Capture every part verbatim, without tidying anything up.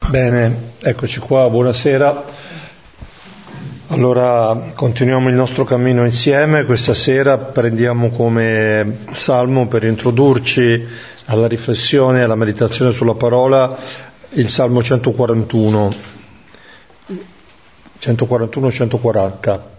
Bene, eccoci qua, buonasera. Allora, continuiamo il nostro cammino insieme. Questa sera prendiamo come salmo per introdurci alla riflessione e alla meditazione sulla parola il salmo centoquarantuno, centoquarantuno centoquaranta.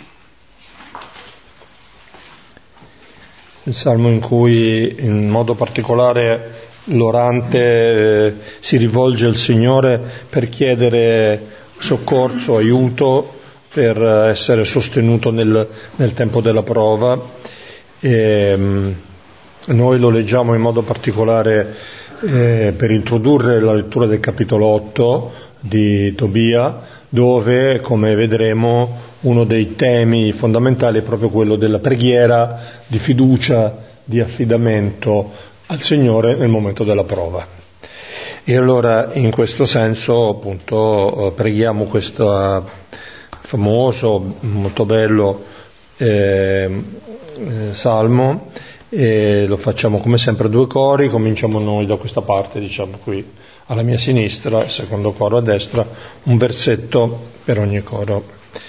Il salmo in cui in modo particolare l'orante eh, si rivolge al Signore per chiedere soccorso, aiuto, per essere sostenuto nel, nel tempo della prova. E, mh, noi lo leggiamo in modo particolare eh, per introdurre la lettura del capitolo otto di Tobia, dove, come vedremo, uno dei temi fondamentali è proprio quello della preghiera, di fiducia, di affidamento al Signore nel momento della prova. E allora in questo senso appunto preghiamo questo famoso, molto bello eh, eh, salmo, e lo facciamo come sempre a due cori. Cominciamo noi da questa parte, diciamo qui alla mia sinistra, il secondo coro a destra, un versetto per ogni coro.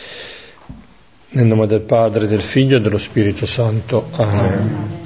Nel nome del Padre, del Figlio e dello Spirito Santo. Amen.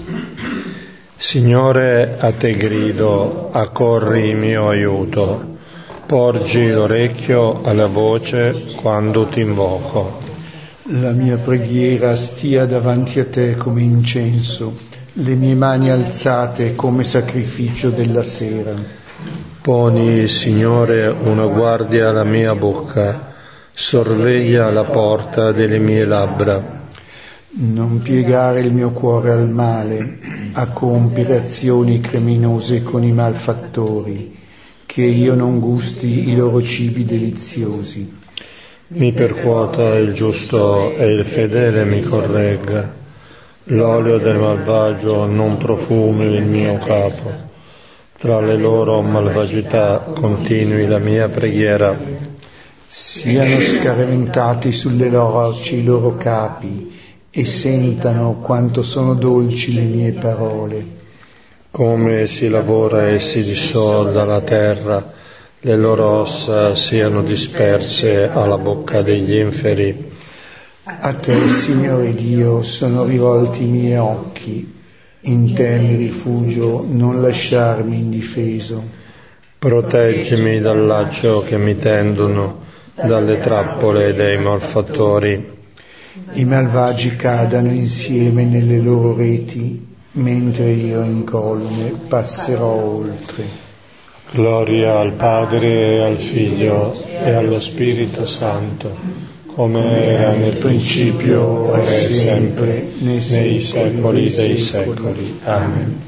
Signore, a te grido, accorri mio aiuto, porgi l'orecchio alla voce quando ti invoco. La mia preghiera stia davanti a te come incenso, le mie mani alzate come sacrificio della sera. Poni, Signore, una guardia alla mia bocca, sorveglia la porta delle mie labbra. Non piegare il mio cuore al male, a compiere azioni criminose con i malfattori, che io non gusti i loro cibi deliziosi. Mi percuota il giusto e il fedele mi corregga, l'olio del malvagio non profumi il mio capo, tra le loro malvagità continui la mia preghiera. Siano scaraventati sulle rocce i loro capi, e sentano quanto sono dolci le mie parole. Come si lavora e si dissolda la terra, le loro ossa siano disperse alla bocca degli inferi. A te, Signore Dio, sono rivolti i miei occhi, in te mi rifugio, non lasciarmi indifeso. Proteggimi dal laccio che mi tendono, dalle trappole dei malfattori. I malvagi cadano insieme nelle loro reti, mentre io incolume passerò oltre. Gloria al Padre e al Figlio e allo Spirito Santo, come era nel principio e sempre, nei secoli dei secoli. Amen.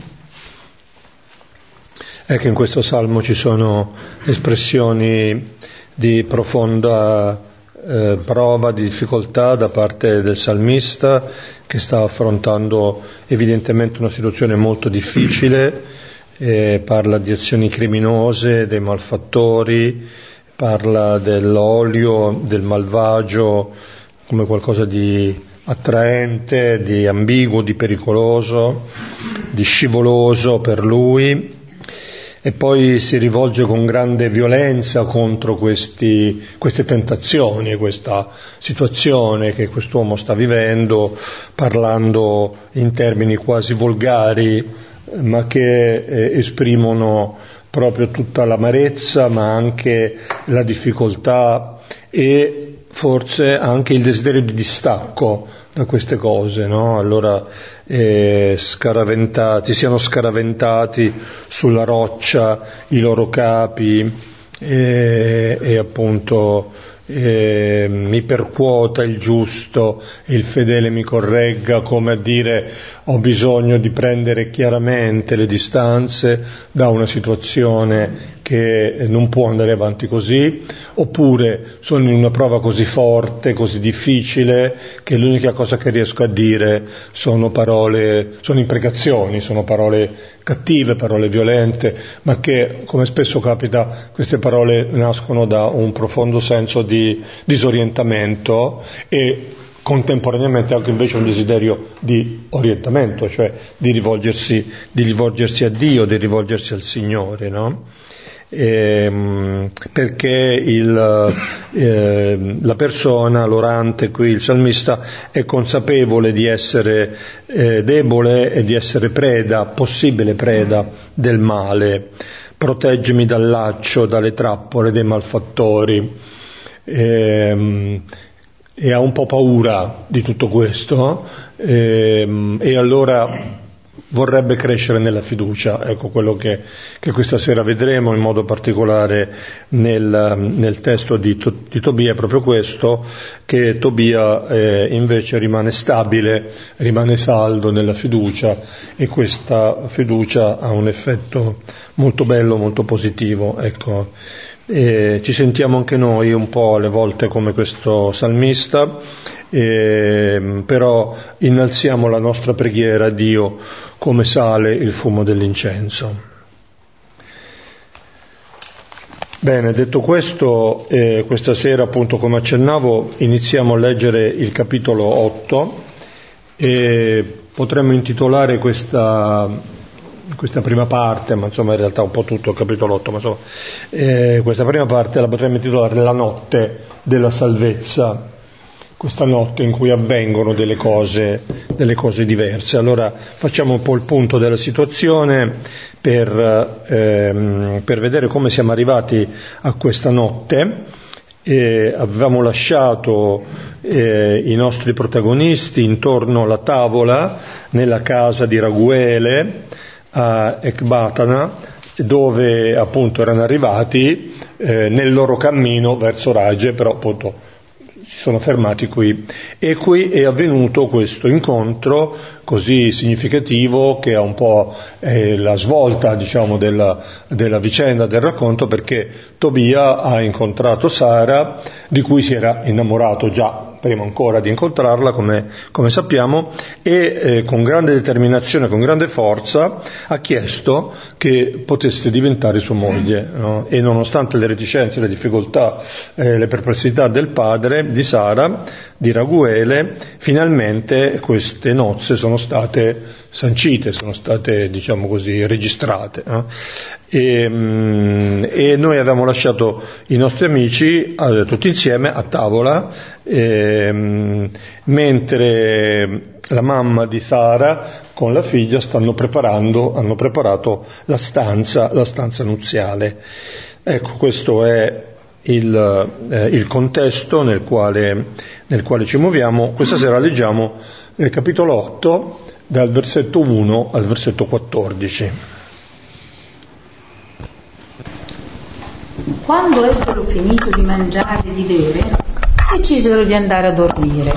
Ecco, in questo salmo ci sono espressioni di profonda Eh, prova di difficoltà da parte del salmista, che sta affrontando evidentemente una situazione molto difficile. Eh, parla di azioni criminose, dei malfattori, parla dell'olio, del malvagio come qualcosa di attraente, di ambiguo, di pericoloso, di scivoloso per lui. E poi si rivolge con grande violenza contro questi, queste tentazioni, questa situazione che quest'uomo sta vivendo, parlando in termini quasi volgari, ma che eh, esprimono proprio tutta l'amarezza, ma anche la difficoltà e forse anche il desiderio di distacco da queste cose, no? Allora eh, scaraventati, siano scaraventati sulla roccia i loro capi e, e appunto eh, mi percuota il giusto e il fedele mi corregga, come a dire ho bisogno di prendere chiaramente le distanze da una situazione che non può andare avanti così, oppure sono in una prova così forte, così difficile, che l'unica cosa che riesco a dire sono parole, sono imprecazioni, sono parole cattive, parole violente, ma che, come spesso capita, queste parole nascono da un profondo senso di disorientamento e contemporaneamente anche invece un desiderio di orientamento, cioè di rivolgersi, di rivolgersi a Dio, di rivolgersi al Signore, no? ehm, perché il, eh, la persona, l'orante qui, il salmista, è consapevole di essere eh, debole e di essere preda, possibile preda del male. Proteggimi dal laccio, dalle trappole dei malfattori. Ehm, e ha un po' paura di tutto questo, ehm, e allora vorrebbe crescere nella fiducia. Ecco quello che, che questa sera vedremo in modo particolare nel, nel testo di, di Tobia, è proprio questo, che Tobia eh, invece rimane stabile, rimane saldo nella fiducia, e questa fiducia ha un effetto molto bello, molto positivo. Ecco. E ci sentiamo anche noi un po' alle volte come questo salmista, e, però innalziamo la nostra preghiera a Dio come sale il fumo dell'incenso. Bene, detto questo, eh, questa sera, appunto, come accennavo, iniziamo a leggere il capitolo otto, e potremmo intitolare questa questa prima parte, ma insomma in realtà un po' tutto il capitolo otto, ma insomma eh, questa prima parte la potremmo intitolare la notte della salvezza, questa notte in cui avvengono delle cose, delle cose diverse. Allora facciamo un po' il punto della situazione per, ehm, per vedere come siamo arrivati a questa notte. E avevamo lasciato eh, i nostri protagonisti intorno alla tavola nella casa di Raguele a Ecbatana, dove appunto erano arrivati eh, nel loro cammino verso Rage, però appunto si sono fermati qui, e qui è avvenuto questo incontro così significativo che ha un po' eh, la svolta, diciamo, della, della vicenda, del racconto, perché Tobia ha incontrato Sara, di cui si era innamorato già prima ancora di incontrarla, come, come sappiamo, e eh, con grande determinazione, con grande forza, ha chiesto che potesse diventare sua moglie, no? E nonostante le reticenze, le difficoltà, eh, le perplessità del padre di Sara, di Raguele, finalmente queste nozze sono state sancite, sono state, diciamo così, registrate. No? E, e noi avevamo lasciato i nostri amici eh, tutti insieme a tavola, eh, mentre la mamma di Sara con la figlia stanno preparando, hanno preparato la stanza, la stanza nuziale. Ecco, questo è il, eh, il contesto nel quale, nel quale ci muoviamo. Questa sera leggiamo il capitolo otto, dal versetto uno al versetto quattordici. Quando ebbero finito di mangiare e di bere, decisero di andare a dormire.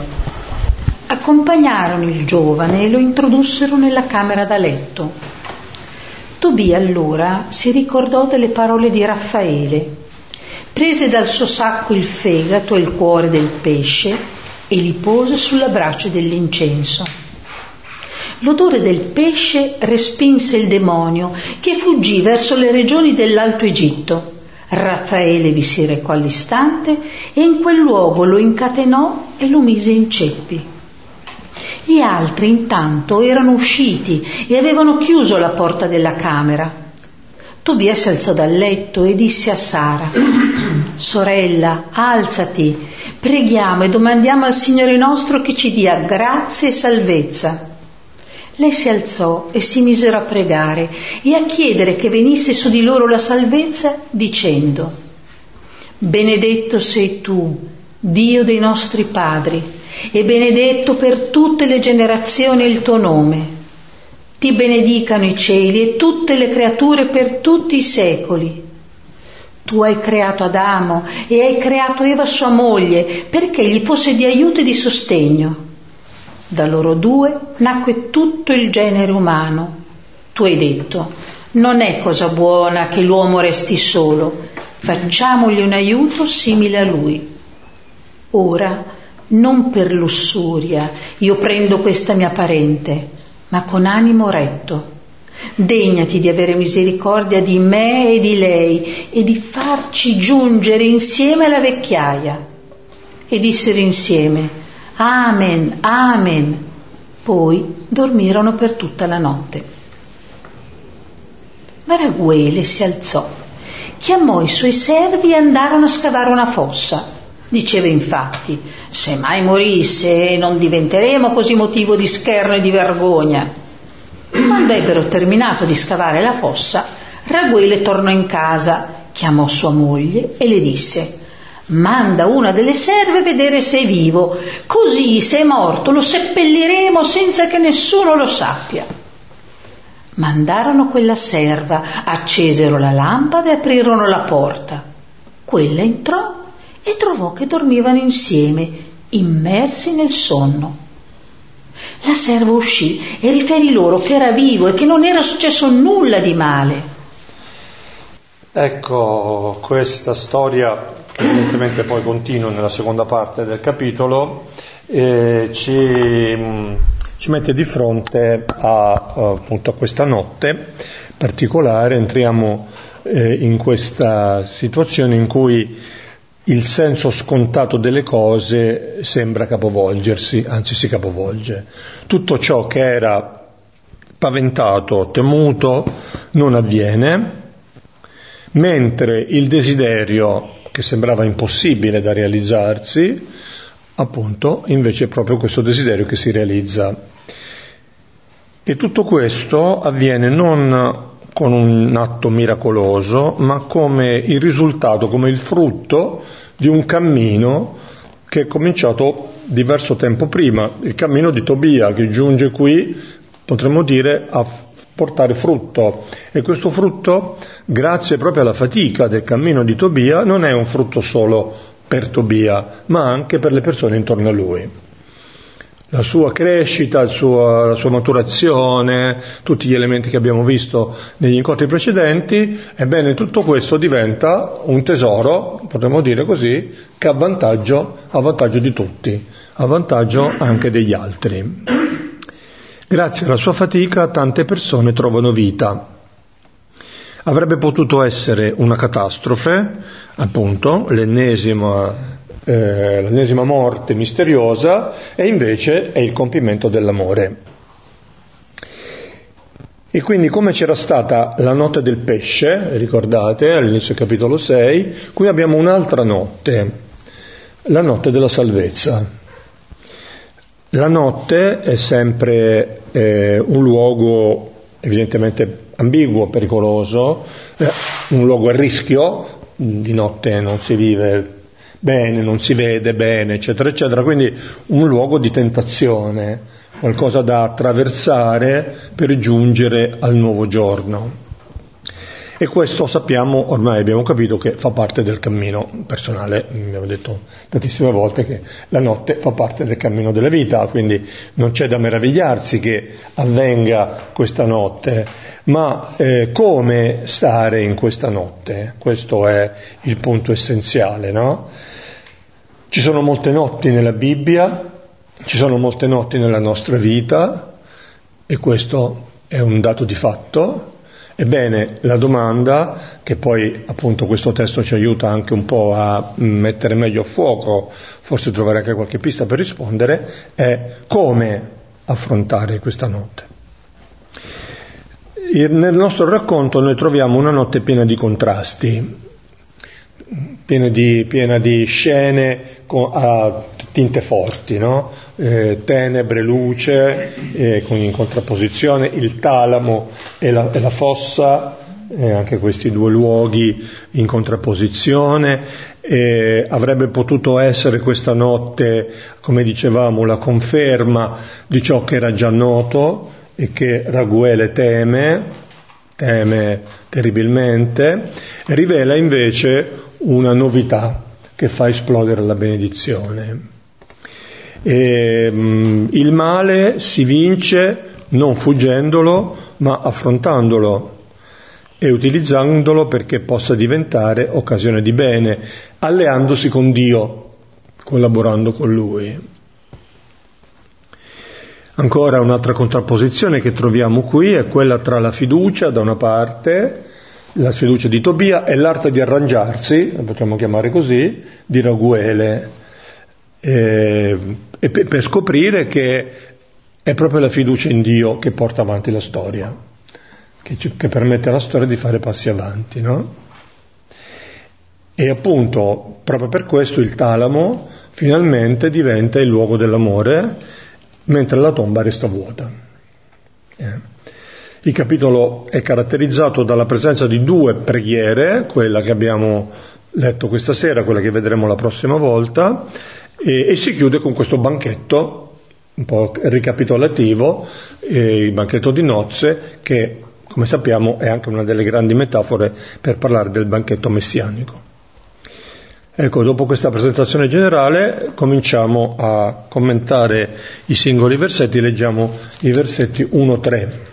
Accompagnarono il giovane e lo introdussero nella camera da letto. Tobia allora si ricordò delle parole di Raffaele, prese dal suo sacco il fegato e il cuore del pesce e li pose sulla brace dell'incenso. L'odore del pesce respinse il demonio, che fuggì verso le regioni dell'Alto Egitto. Raffaele vi si recò all'istante e in quel luogo lo incatenò e lo mise in ceppi. Gli altri intanto erano usciti e avevano chiuso la porta della camera. Tobia si alzò dal letto e disse a Sara: «Sorella, alzati, preghiamo e domandiamo al Signore nostro che ci dia grazia e salvezza». Lei si alzò e si misero a pregare e a chiedere che venisse su di loro la salvezza, dicendo: «Benedetto sei tu, Dio dei nostri padri, e benedetto per tutte le generazioni il tuo nome. Ti benedicano i cieli e tutte le creature per tutti i secoli. Tu hai creato Adamo e hai creato Eva sua moglie, perché gli fosse di aiuto e di sostegno. Da loro due nacque tutto il genere umano. Tu hai detto: non è cosa buona che l'uomo resti solo, facciamogli un aiuto simile a lui. Ora, non per lussuria, io prendo questa mia parente, ma con animo retto. Degnati di avere misericordia di me e di lei e di farci giungere insieme alla vecchiaia. E dissero insieme: Amen, amen. Poi dormirono per tutta la notte. Ma Raguele si alzò, chiamò i suoi servi e andarono a scavare una fossa. Diceva infatti: se mai morisse non diventeremo così motivo di scherno e di vergogna. Quando ebbero terminato di scavare la fossa, Raguele tornò in casa, chiamò sua moglie e le disse: manda una delle serve a vedere se è vivo, così se è morto lo seppelliremo senza che nessuno lo sappia. Mandarono quella serva, accesero la lampada e aprirono la porta. Quella entrò e trovò che dormivano insieme, immersi nel sonno. La serva uscì e riferì loro che era vivo e che non era successo nulla di male. Ecco, questa storia, che evidentemente poi continua nella seconda parte del capitolo, eh, ci, ci mette di fronte a, appunto, a questa notte particolare. Entriamo eh, in questa situazione in cui il senso scontato delle cose sembra capovolgersi, anzi si capovolge. Tutto ciò che era paventato, temuto, non avviene, mentre il desiderio che sembrava impossibile da realizzarsi, appunto, invece è proprio questo desiderio che si realizza. E tutto questo avviene non con un atto miracoloso, ma come il risultato, come il frutto di un cammino che è cominciato diverso tempo prima, il cammino di Tobia, che giunge qui, potremmo dire, a portare frutto. E questo frutto, grazie proprio alla fatica del cammino di Tobia, non è un frutto solo per Tobia, ma anche per le persone intorno a lui. La sua crescita, il suo, la sua maturazione, tutti gli elementi che abbiamo visto negli incontri precedenti, ebbene tutto questo diventa un tesoro, potremmo dire così, che ha vantaggio, a vantaggio di tutti, a vantaggio anche degli altri. Grazie alla sua fatica tante persone trovano vita. Avrebbe potuto essere una catastrofe, appunto, l'ennesima Eh, l'ennesima morte misteriosa, e invece è il compimento dell'amore. E quindi, come c'era stata la notte del pesce, ricordate, all'inizio del capitolo sei, qui abbiamo un'altra notte, la notte della salvezza. La notte è sempre eh, un luogo evidentemente ambiguo, pericoloso, eh, un luogo a rischio, di notte non si vive bene, non si vede bene, eccetera, eccetera, quindi un luogo di tentazione, qualcosa da attraversare per giungere al nuovo giorno. E questo sappiamo, ormai abbiamo capito che fa parte del cammino personale. Abbiamo detto tantissime volte che la notte fa parte del cammino della vita, quindi non c'è da meravigliarsi che avvenga questa notte, ma eh, come stare in questa notte? Questo è il punto essenziale, no? Ci sono molte notti nella Bibbia, ci sono molte notti nella nostra vita, e questo è un dato di fatto. Ebbene, la domanda, che poi appunto questo testo ci aiuta anche un po' a mettere meglio a fuoco, forse trovare anche qualche pista per rispondere, è come affrontare questa notte. Nel nostro racconto noi troviamo una notte piena di contrasti, piena di, piena di scene con, a tinte forti, no? Eh, tenebre, luce, eh, con in contrapposizione il talamo e la, e la fossa, eh, anche questi due luoghi in contrapposizione. Eh, avrebbe potuto essere questa notte, come dicevamo, la conferma di ciò che era già noto e che Raguele teme, teme terribilmente, rivela invece una novità che fa esplodere la benedizione. E, mh, il male si vince non fuggendolo, ma affrontandolo e utilizzandolo perché possa diventare occasione di bene, alleandosi con Dio, collaborando con Lui. Ancora un'altra contrapposizione che troviamo qui è quella tra la fiducia da una parte, la fiducia di Tobia, e l'arte di arrangiarsi, la potremmo chiamare così, di Raguele, e, e per, per scoprire che è proprio la fiducia in Dio che porta avanti la storia, che, ci, che permette alla storia di fare passi avanti, no? E appunto, proprio per questo il talamo finalmente diventa il luogo dell'amore, mentre la tomba resta vuota. Eh. Il capitolo è caratterizzato dalla presenza di due preghiere, quella che abbiamo letto questa sera, quella che vedremo la prossima volta, e, e si chiude con questo banchetto un po' ricapitolativo, eh, il banchetto di nozze, che come sappiamo è anche una delle grandi metafore per parlare del banchetto messianico. Ecco, dopo questa presentazione generale cominciamo a commentare i singoli versetti, leggiamo i versetti uno tre.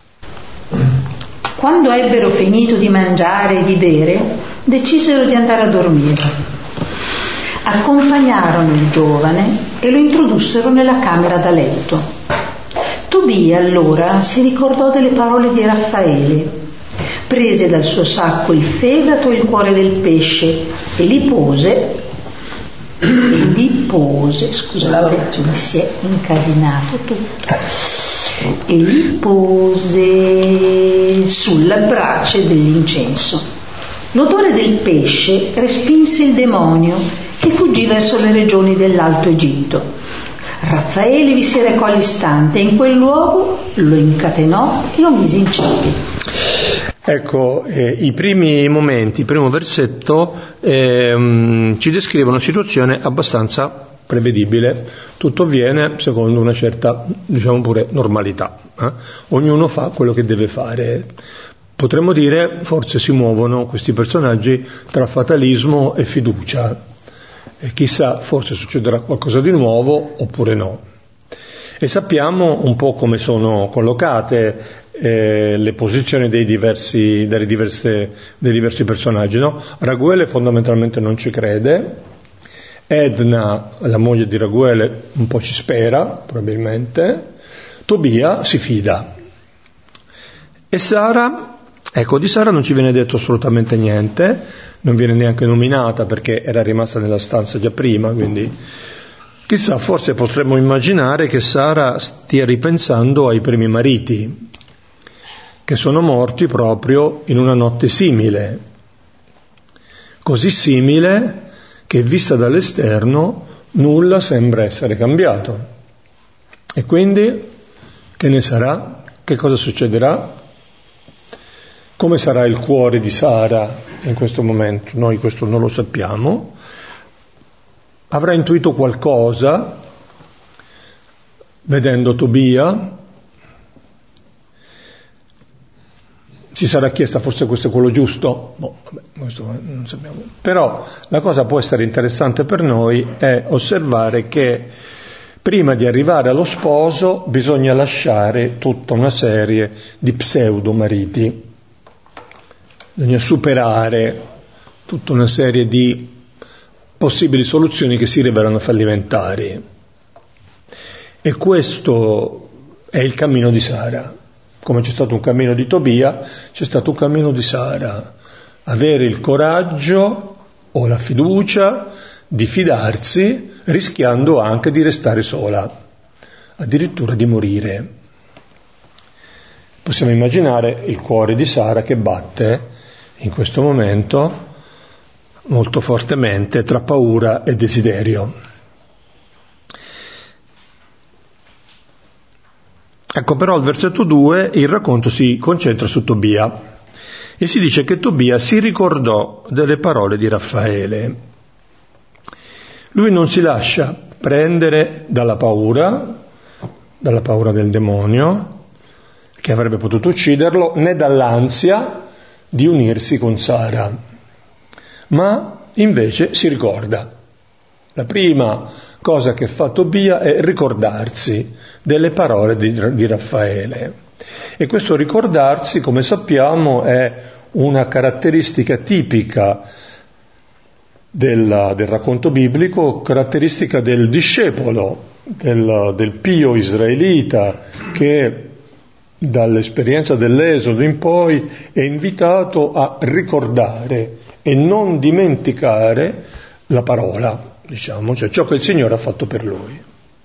Quando ebbero finito di mangiare e di bere, decisero di andare a dormire. Accompagnarono il giovane e lo introdussero nella camera da letto. Tobia allora si ricordò delle parole di Raffaele, prese dal suo sacco il fegato e il cuore del pesce e li pose, e li pose, scusate, mi si è incasinato tutto. E li pose sulla brace dell'incenso. L'odore del pesce respinse il demonio che fuggì verso le regioni dell'Alto Egitto. Raffaele vi si recò all'istante e in quel luogo lo incatenò e lo mise in cepi. Ecco, eh, i primi momenti, il primo versetto eh, ci descrive una situazione abbastanza prevedibile, tutto avviene secondo una certa, diciamo pure, normalità, eh? Ognuno fa quello che deve fare. Potremmo dire, forse si muovono questi personaggi tra fatalismo e fiducia, e chissà, forse succederà qualcosa di nuovo oppure no. E sappiamo un po' come sono collocate eh, le posizioni dei diversi, delle diverse, dei diversi personaggi, no? Raguele fondamentalmente non ci crede, Edna, la moglie di Raguele, un po' ci spera, probabilmente, Tobia si fida. E Sara, ecco, di Sara non ci viene detto assolutamente niente, non viene neanche nominata perché era rimasta nella stanza già prima, quindi chissà, forse potremmo immaginare che Sara stia ripensando ai primi mariti, che sono morti proprio in una notte simile, così simile che vista dall'esterno nulla sembra essere cambiato. E quindi che ne sarà? Che cosa succederà? Come sarà il cuore di Sara in questo momento? Noi questo non lo sappiamo. Avrà intuito qualcosa vedendo Tobia? Si sarà chiesta forse questo è quello giusto? Boh, vabbè, questo non sappiamo. Però la cosa può essere interessante per noi è osservare che prima di arrivare allo sposo bisogna lasciare tutta una serie di pseudo mariti. Bisogna superare tutta una serie di possibili soluzioni che si rivelano fallimentari. E questo è il cammino di Sara. Come c'è stato un cammino di Tobia, c'è stato un cammino di Sara. Avere il coraggio o la fiducia di fidarsi, rischiando anche di restare sola, addirittura di morire. Possiamo immaginare il cuore di Sara che batte in questo momento molto fortemente tra paura e desiderio. Ecco, però al versetto due il racconto si concentra su Tobia e si dice che Tobia si ricordò delle parole di Raffaele. Lui non si lascia prendere dalla paura, dalla paura del demonio, che avrebbe potuto ucciderlo, né dall'ansia di unirsi con Sara, ma invece si ricorda. La prima cosa che fa Tobia è ricordarsi delle parole di, di Raffaele. E questo ricordarsi, come sappiamo, è una caratteristica tipica del, del racconto biblico, caratteristica del discepolo, del, del pio israelita, che dall'esperienza dell'Esodo in poi è invitato a ricordare e non dimenticare la parola, diciamo, cioè ciò che il Signore ha fatto per lui.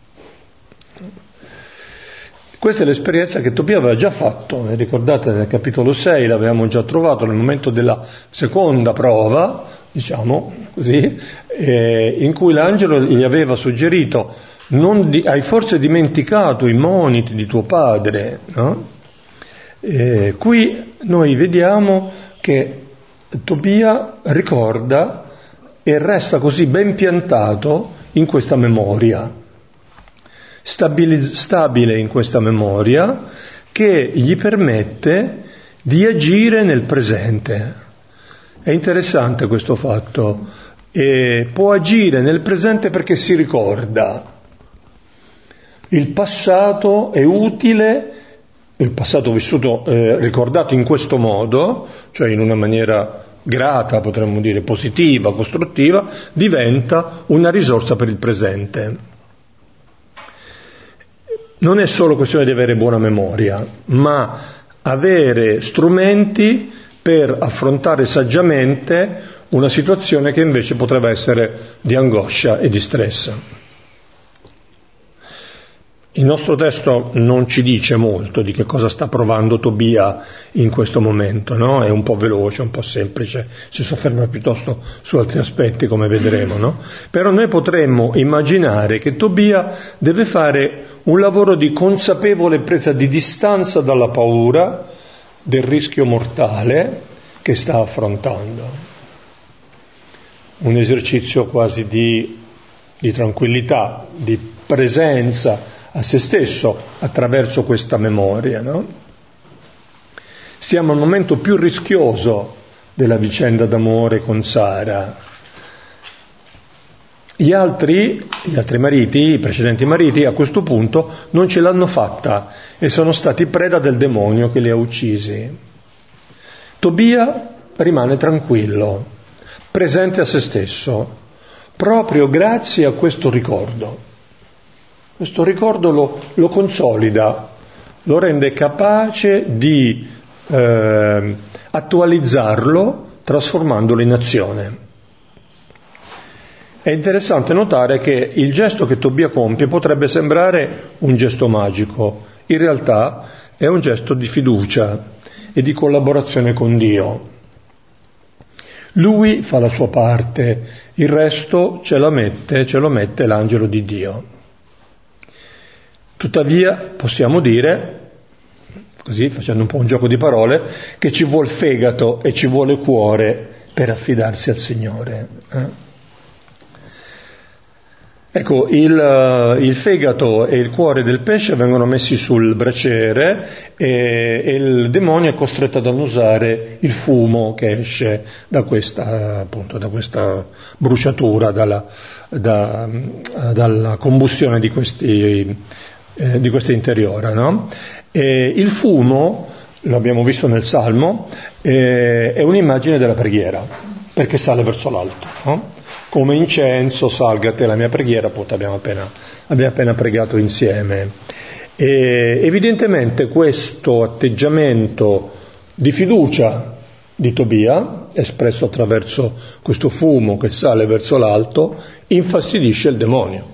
Questa è l'esperienza che Tobia aveva già fatto, ricordate nel capitolo sei l'avevamo già trovato nel momento della seconda prova, diciamo così, eh, in cui l'angelo gli aveva suggerito: non di, hai forse dimenticato i moniti di tuo padre, no? Eh, qui noi vediamo che Tobia ricorda e resta così ben piantato in questa memoria, stabile, stabile in questa memoria, che gli permette di agire nel presente. È interessante questo fatto. E può agire nel presente perché si ricorda. Il passato è utile, il passato vissuto, eh, ricordato in questo modo, cioè in una maniera grata, potremmo dire positiva, costruttiva, diventa una risorsa per il presente. Non è solo questione di avere buona memoria, ma avere strumenti per affrontare saggiamente una situazione che invece potrebbe essere di angoscia e di stress. Il nostro testo non ci dice molto di che cosa sta provando Tobia in questo momento, no? È un po' veloce, un po' semplice, si sofferma piuttosto su altri aspetti, come vedremo, no? Però noi potremmo immaginare che Tobia deve fare un lavoro di consapevole presa di distanza dalla paura del rischio mortale che sta affrontando. Un esercizio quasi di, di tranquillità, di presenza a se stesso attraverso questa memoria, no? Stiamo al momento più rischioso della vicenda d'amore con Sara. Gli altri, gli altri mariti, i precedenti mariti, a questo punto non ce l'hanno fatta e sono stati preda del demonio che li ha uccisi. Tobia rimane tranquillo, presente a se stesso, proprio grazie a questo ricordo. Questo ricordo lo, lo consolida, lo rende capace di eh, attualizzarlo, trasformandolo in azione. È interessante notare che il gesto che Tobia compie potrebbe sembrare un gesto magico, in realtà è un gesto di fiducia e di collaborazione con Dio. Lui fa la sua parte, il resto ce la mette, ce lo mette l'angelo di Dio. Tuttavia possiamo dire, così facendo un po' un gioco di parole, che ci vuole fegato e ci vuole cuore per affidarsi al Signore. Eh? Ecco, il, il fegato e il cuore del pesce vengono messi sul braciere e, e il demonio è costretto ad annusare il fumo che esce da questa, appunto, da questa bruciatura, dalla, da, dalla combustione di questi eh, di questa interiora, no? E il fumo, l'abbiamo visto nel Salmo, eh, è un'immagine della preghiera, perché sale verso l'alto, no? Come incenso salga a te la mia preghiera, appunto abbiamo appena, abbiamo appena pregato insieme. E evidentemente questo atteggiamento di fiducia di Tobia, espresso attraverso questo fumo che sale verso l'alto, infastidisce il demonio.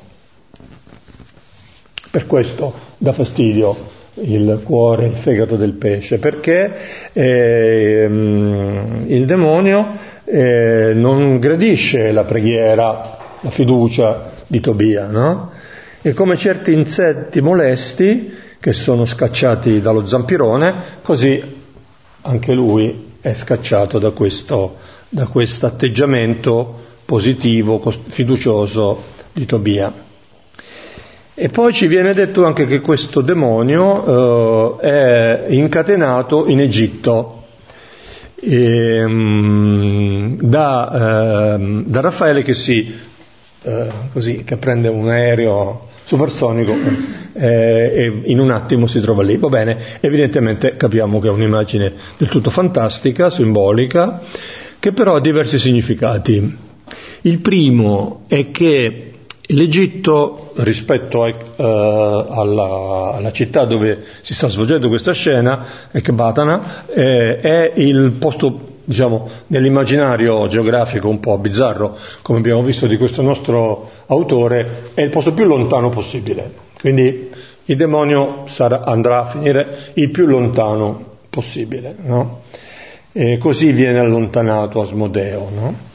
Per questo dà fastidio il cuore, il fegato del pesce, perché eh, il demonio eh, non gradisce la preghiera, la fiducia di Tobia, no? E come certi insetti molesti che sono scacciati dallo zampirone, così anche lui è scacciato da questo, da questo atteggiamento positivo, fiducioso di Tobia. E poi ci viene detto anche che questo demonio eh, è incatenato in Egitto e, um, da, eh, da Raffaele che si eh, così che prende un aereo supersonico eh, e in un attimo si trova lì. Va bene, evidentemente capiamo che è un'immagine del tutto fantastica, simbolica, che però ha diversi significati. Il primo è che l'Egitto, rispetto a, uh, alla, alla città dove si sta svolgendo questa scena, Ecbatana, eh, è il posto, diciamo, nell'immaginario geografico un po' bizzarro, come abbiamo visto di questo nostro autore, è il posto più lontano possibile. Quindi il demonio sarà, andrà a finire il più lontano possibile, no? E così viene allontanato Asmodeo, no?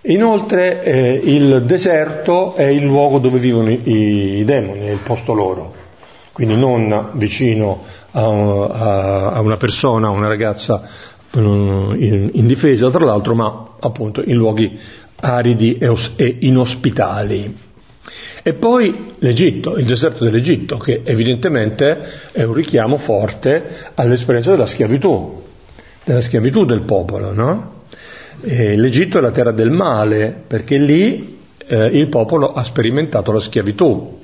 Inoltre eh, il deserto è il luogo dove vivono i, i demoni, è il posto loro, quindi non vicino a, a, a una persona, a una ragazza in, in difesa tra l'altro, ma appunto in luoghi aridi e, os, e inospitali. E poi l'Egitto, il deserto dell'Egitto, che evidentemente è un richiamo forte all'esperienza della schiavitù, della schiavitù del popolo, no? E l'Egitto è la terra del male, perché lì eh, il popolo ha sperimentato la schiavitù.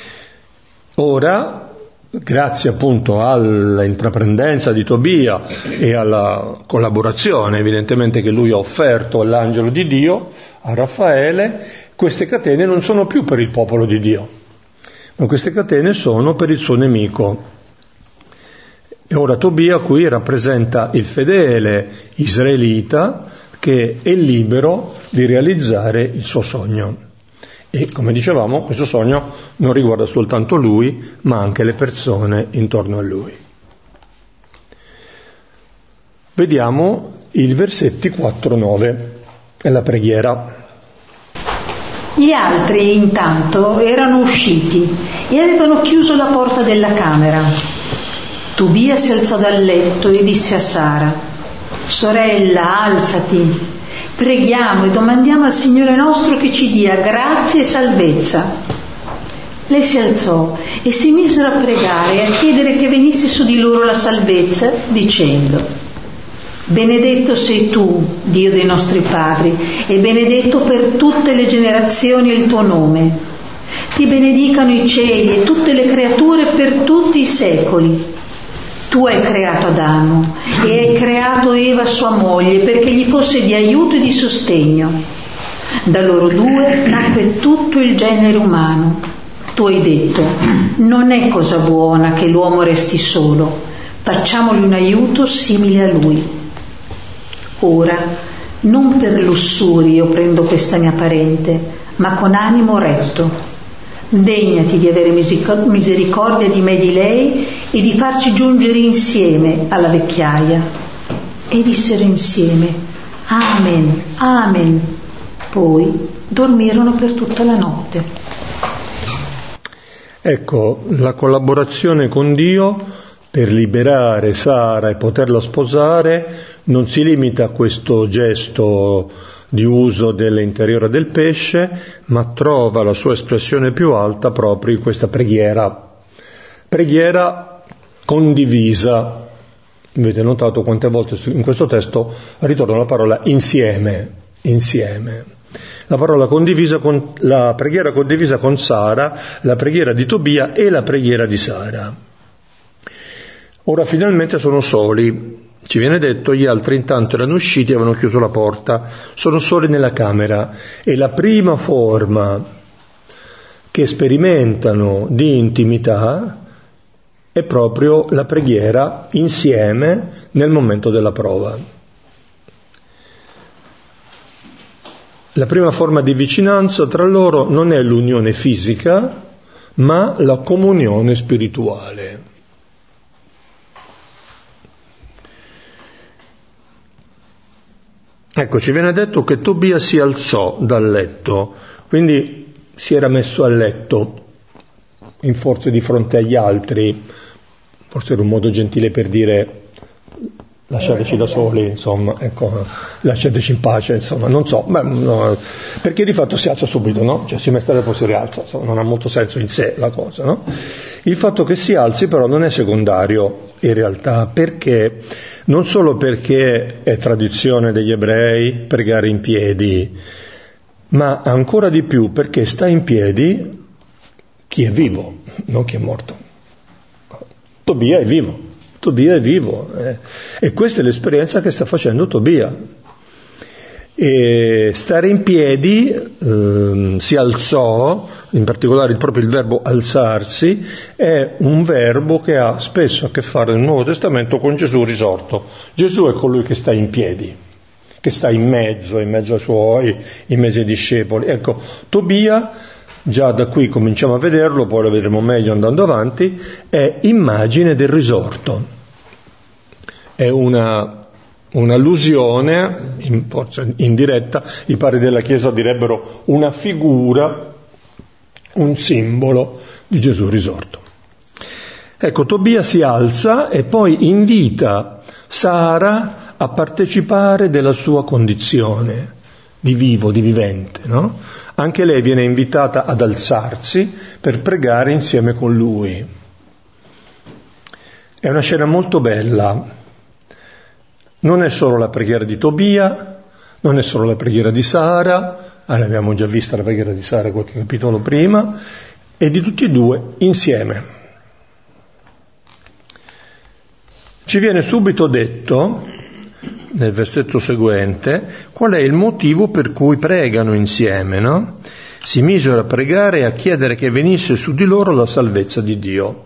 Ora, grazie appunto all'intraprendenza di Tobia e alla collaborazione evidentemente che lui ha offerto all'angelo di Dio, a Raffaele, queste catene non sono più per il popolo di Dio, ma queste catene sono per il suo nemico. E ora Tobia qui rappresenta il fedele israelita che è libero di realizzare il suo sogno. E come dicevamo, questo sogno non riguarda soltanto lui, ma anche le persone intorno a lui. Vediamo i versetti quattro nove, è la preghiera. Gli altri intanto erano usciti e avevano chiuso la porta della camera. Tobia si alzò dal letto e disse a Sara: sorella, alzati, preghiamo e domandiamo al Signore nostro che ci dia grazia e salvezza. Lei si alzò e si misero a pregare e a chiedere che venisse su di loro la salvezza, dicendo: benedetto sei tu, Dio dei nostri padri, e benedetto per tutte le generazioni il tuo nome. Ti benedicano i cieli e tutte le creature per tutti i secoli. Tu hai creato Adamo e hai creato Eva sua moglie perché gli fosse di aiuto e di sostegno. Da loro due nacque tutto il genere umano. Tu hai detto: non è cosa buona che l'uomo resti solo, facciamogli un aiuto simile a lui. Ora, non per lussuria io prendo questa mia parente, ma con animo retto. Degnati di avere misericordia di me e di lei e di farci giungere insieme alla vecchiaia. E dissero insieme: Amen, Amen. Poi dormirono per tutta la notte. Ecco, la collaborazione con Dio per liberare Sara e poterla sposare non si limita a questo gesto di uso dell'interiore del pesce, ma trova la sua espressione più alta proprio in questa preghiera. Preghiera condivisa. Avete notato quante volte in questo testo ritorna la parola insieme, insieme. La parola condivisa con la preghiera condivisa con Sara, la preghiera di Tobia e la preghiera di Sara. Ora finalmente sono soli. Ci viene detto, gli altri intanto erano usciti e avevano chiuso la porta, sono soli nella camera, e la prima forma che sperimentano di intimità è proprio la preghiera insieme nel momento della prova. La prima forma di vicinanza tra loro non è l'unione fisica, ma la comunione spirituale. Ecco, ci viene detto che Tobia si alzò dal letto, quindi si era messo a letto, in forse di fronte agli altri, forse era un modo gentile per dire lasciateci da soli, insomma, ecco, lasciateci in pace, insomma, non so, beh, no, perché di fatto si alza subito, no? Cioè si mette a letto e poi si rialza, insomma, non ha molto senso in sé la cosa, no? Il fatto che si alzi però non è secondario in realtà, perché non solo perché è tradizione degli ebrei pregare in piedi, ma ancora di più perché sta in piedi chi è vivo, non chi è morto. Tobia è vivo, Tobia è vivo, eh. E questa è l'esperienza che sta facendo Tobia. E stare in piedi, eh, si alzò, in particolare proprio il verbo alzarsi, è un verbo che ha spesso a che fare nel Nuovo Testamento con Gesù risorto. Gesù è colui che sta in piedi, che sta in mezzo, in mezzo ai suoi, in mezzo ai discepoli. Ecco, Tobia, già da qui cominciamo a vederlo, poi lo vedremo meglio andando avanti, è immagine del risorto. È una un'allusione, in, forse indiretta, i padri della Chiesa direbbero una figura, un simbolo di Gesù risorto. Ecco, Tobia si alza e poi invita Sara a partecipare della sua condizione di vivo, di vivente, no? Anche lei viene invitata ad alzarsi per pregare insieme con lui. È una scena molto bella. Non è solo la preghiera di Tobia, non è solo la preghiera di Sara, ah, l'abbiamo già vista la preghiera di Sara qualche capitolo prima, e di tutti e due insieme. Ci viene subito detto, nel versetto seguente, qual è il motivo per cui pregano insieme, no? Si misero a pregare e a chiedere che venisse su di loro la salvezza di Dio.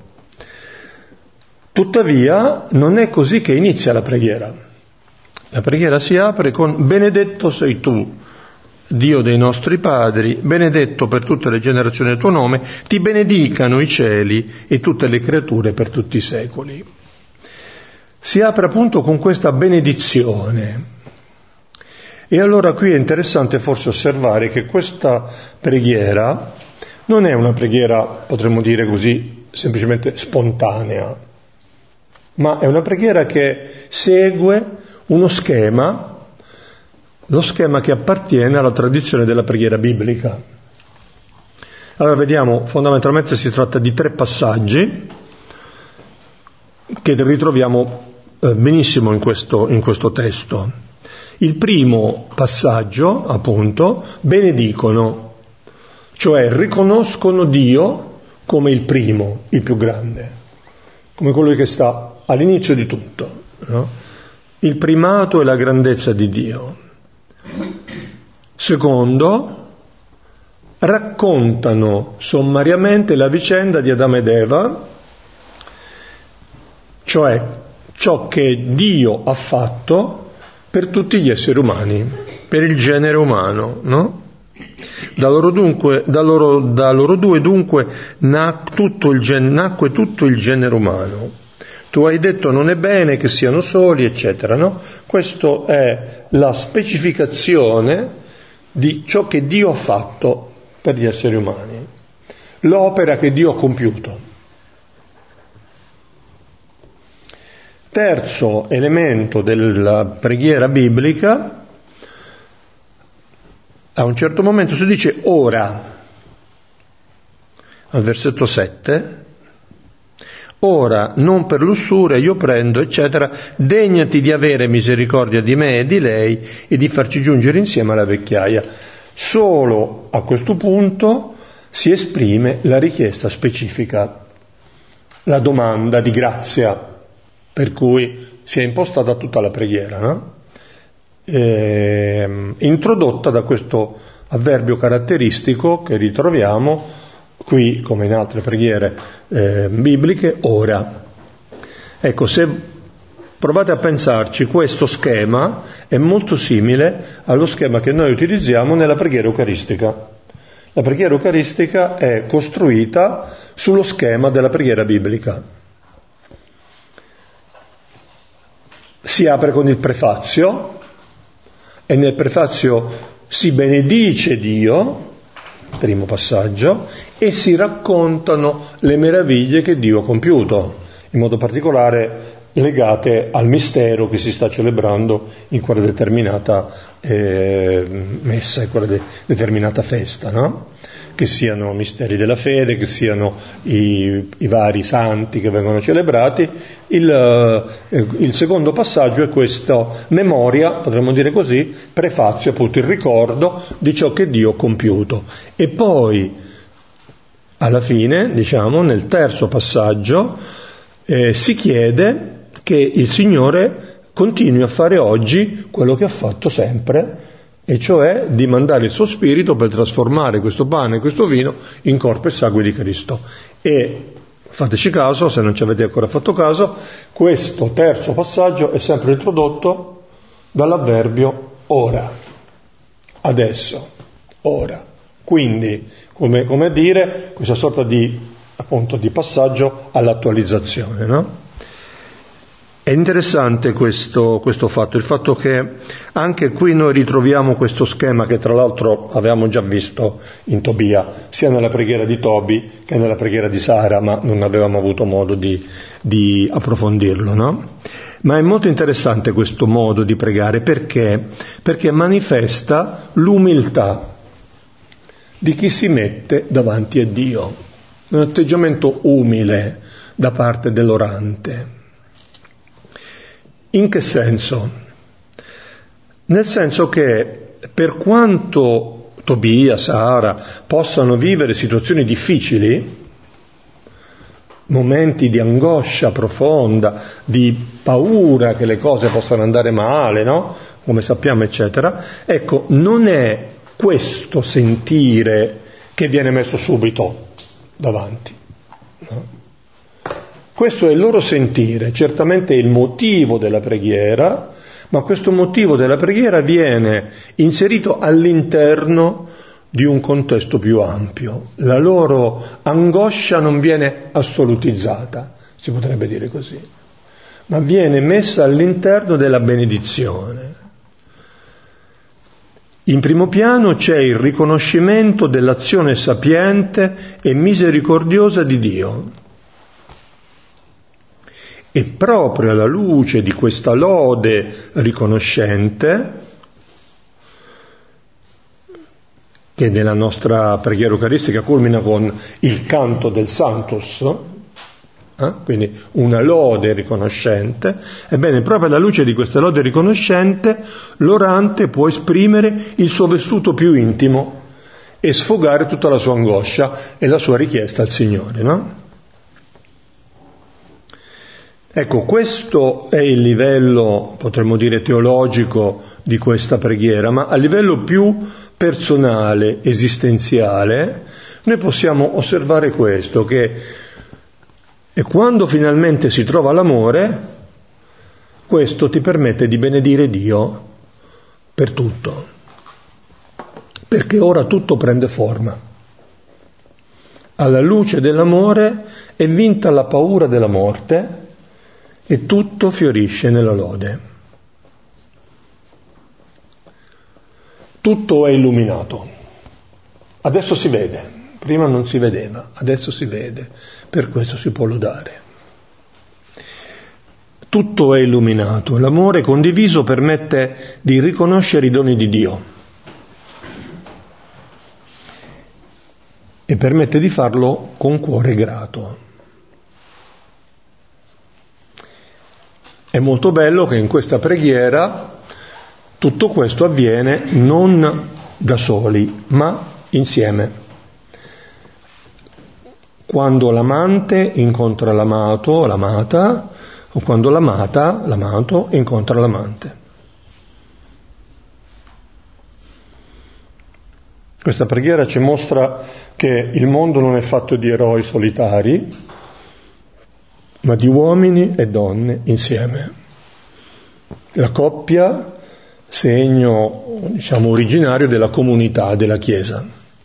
Tuttavia, non è così che inizia la preghiera. La preghiera si apre con benedetto sei tu, Dio dei nostri padri, benedetto per tutte le generazioni del tuo nome, ti benedicano i cieli e tutte le creature per tutti i secoli. Si apre appunto con questa benedizione. E allora qui è interessante forse osservare che questa preghiera non è una preghiera, potremmo dire così, semplicemente spontanea, ma è una preghiera che segue uno schema, lo schema che appartiene alla tradizione della preghiera biblica. Allora vediamo, fondamentalmente si tratta di tre passaggi che ritroviamo eh, benissimo in questo, in questo testo. Il primo passaggio, appunto, benedicono, cioè riconoscono Dio come il primo, il più grande, come colui che sta all'inizio di tutto, no? Il primato e la grandezza di Dio. Secondo, raccontano sommariamente la vicenda di Adamo ed Eva, cioè ciò che Dio ha fatto per tutti gli esseri umani, per il genere umano, no? Da loro, dunque, da loro, da loro due dunque nac- tutto il gen- nacque tutto il genere umano. Tu hai detto non è bene che siano soli, eccetera, no? Questa è la specificazione di ciò che Dio ha fatto per gli esseri umani, l'opera che Dio ha compiuto. Terzo elemento della preghiera biblica, a un certo momento si dice ora, al versetto sette, ora non per lussuria io prendo, eccetera, degnati di avere misericordia di me e di lei e di farci giungere insieme alla vecchiaia. Solo a questo punto si esprime la richiesta specifica, la domanda di grazia per cui si è impostata tutta la preghiera, no? E, introdotta da questo avverbio caratteristico che ritroviamo qui, come in altre preghiere eh, bibliche, ora. Ecco, se provate a pensarci, questo schema è molto simile allo schema che noi utilizziamo nella preghiera eucaristica. La preghiera eucaristica è costruita sullo schema della preghiera biblica. Si apre con il prefazio e nel prefazio si benedice Dio, primo passaggio, e si raccontano le meraviglie che Dio ha compiuto, in modo particolare legate al mistero che si sta celebrando in quella determinata eh, messa, in quella de- determinata festa, no? Che siano misteri della fede, che siano i, i vari santi che vengono celebrati. Il, eh, il secondo passaggio è questa memoria, potremmo dire così, prefazio, appunto il ricordo di ciò che Dio ha compiuto. E poi, alla fine, diciamo, nel terzo passaggio, eh, si chiede che il Signore continui a fare oggi quello che ha fatto sempre, e cioè di mandare il suo spirito per trasformare questo pane e questo vino in corpo e sangue di Cristo. E fateci caso, se non ci avete ancora fatto caso, questo terzo passaggio è sempre introdotto dall'avverbio ora, adesso, ora. Quindi, come, come dire, questa sorta di, appunto, di passaggio all'attualizzazione, no? È interessante questo, questo fatto, il fatto che anche qui noi ritroviamo questo schema che tra l'altro avevamo già visto in Tobia, sia nella preghiera di Tobi che nella preghiera di Sara, ma non avevamo avuto modo di, di approfondirlo, no? Ma è molto interessante questo modo di pregare, perché? Perché manifesta l'umiltà di chi si mette davanti a Dio, un atteggiamento umile da parte dell'orante. In che senso? Nel senso che per quanto Tobia, Sara possano vivere situazioni difficili, momenti di angoscia profonda, di paura che le cose possano andare male, no? Come sappiamo, eccetera, ecco, non è questo sentire che viene messo subito davanti, no? Questo è il loro sentire, certamente è il motivo della preghiera, ma questo motivo della preghiera viene inserito all'interno di un contesto più ampio. La loro angoscia non viene assolutizzata, si potrebbe dire così, ma viene messa all'interno della benedizione. In primo piano c'è il riconoscimento dell'azione sapiente e misericordiosa di Dio. E proprio alla luce di questa lode riconoscente, che nella nostra preghiera eucaristica culmina con il canto del Sanctus, eh? Quindi una lode riconoscente, ebbene proprio alla luce di questa lode riconoscente l'orante può esprimere il suo vissuto più intimo e sfogare tutta la sua angoscia e la sua richiesta al Signore, no? Ecco, questo è il livello, potremmo dire, teologico di questa preghiera, ma a livello più personale, esistenziale, noi possiamo osservare questo, che e quando finalmente si trova l'amore, questo ti permette di benedire Dio per tutto, perché ora tutto prende forma. Alla luce dell'amore è vinta la paura della morte, e tutto fiorisce nella lode. Tutto è illuminato. Adesso si vede, prima non si vedeva, adesso si vede, per questo si può lodare. Tutto è illuminato, l'amore condiviso permette di riconoscere i doni di Dio e permette di farlo con cuore grato. È molto bello che in questa preghiera tutto questo avviene non da soli, ma insieme. Quando l'amante incontra l'amato, l'amata, o quando l'amata, l'amato, incontra l'amante. Questa preghiera ci mostra che il mondo non è fatto di eroi solitari, ma di uomini e donne insieme. La coppia, segno, diciamo, originario della comunità, della Chiesa.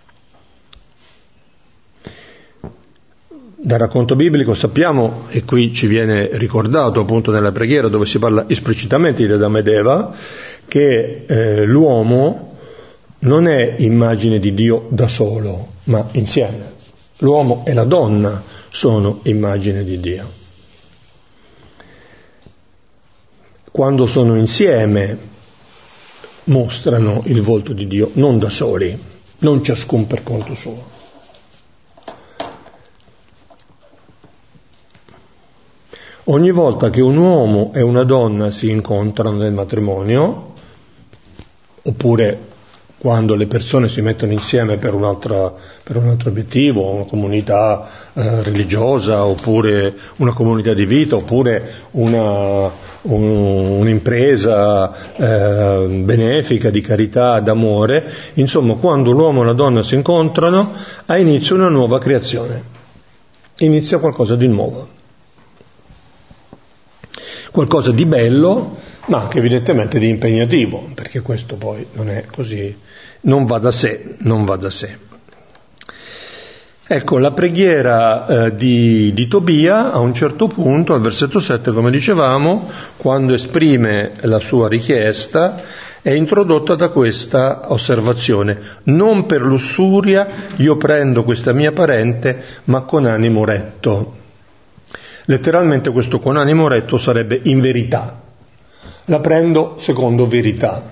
Dal racconto biblico sappiamo, e qui ci viene ricordato appunto nella preghiera dove si parla esplicitamente di Adamo ed Eva, che eh, l'uomo non è immagine di Dio da solo, ma insieme. L'uomo e la donna sono immagine di Dio. Quando sono insieme mostrano il volto di Dio, non da soli, non ciascun per conto suo. Ogni volta che un uomo e una donna si incontrano nel matrimonio, oppure quando le persone si mettono insieme per un altro, per un altro obiettivo, una comunità eh, religiosa, oppure una comunità di vita, oppure una, un, un'impresa eh, benefica, di carità, d'amore, insomma, quando l'uomo e la donna si incontrano, ha inizio una nuova creazione, inizia qualcosa di nuovo, qualcosa di bello, ma anche evidentemente di impegnativo, perché questo poi non è così, non va da sé, non va da sé. Ecco, la preghiera eh, di, di Tobia a un certo punto, al versetto sette, come dicevamo, quando esprime la sua richiesta, è introdotta da questa osservazione: non per lussuria io prendo questa mia parente, ma con animo retto. Letteralmente questo con animo retto sarebbe in verità. La prendo secondo verità.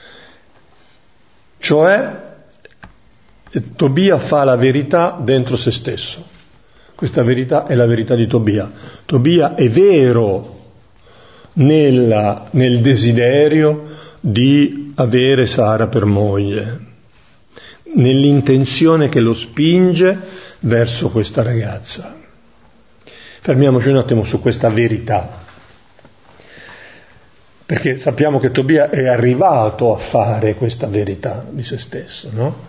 Cioè, Tobia fa la verità dentro se stesso. Questa verità è la verità di Tobia. Tobia è vero nella, nel desiderio di avere Sara per moglie, nell'intenzione che lo spinge verso questa ragazza. Fermiamoci un attimo su questa verità, perché sappiamo che Tobia è arrivato a fare questa verità di se stesso, no?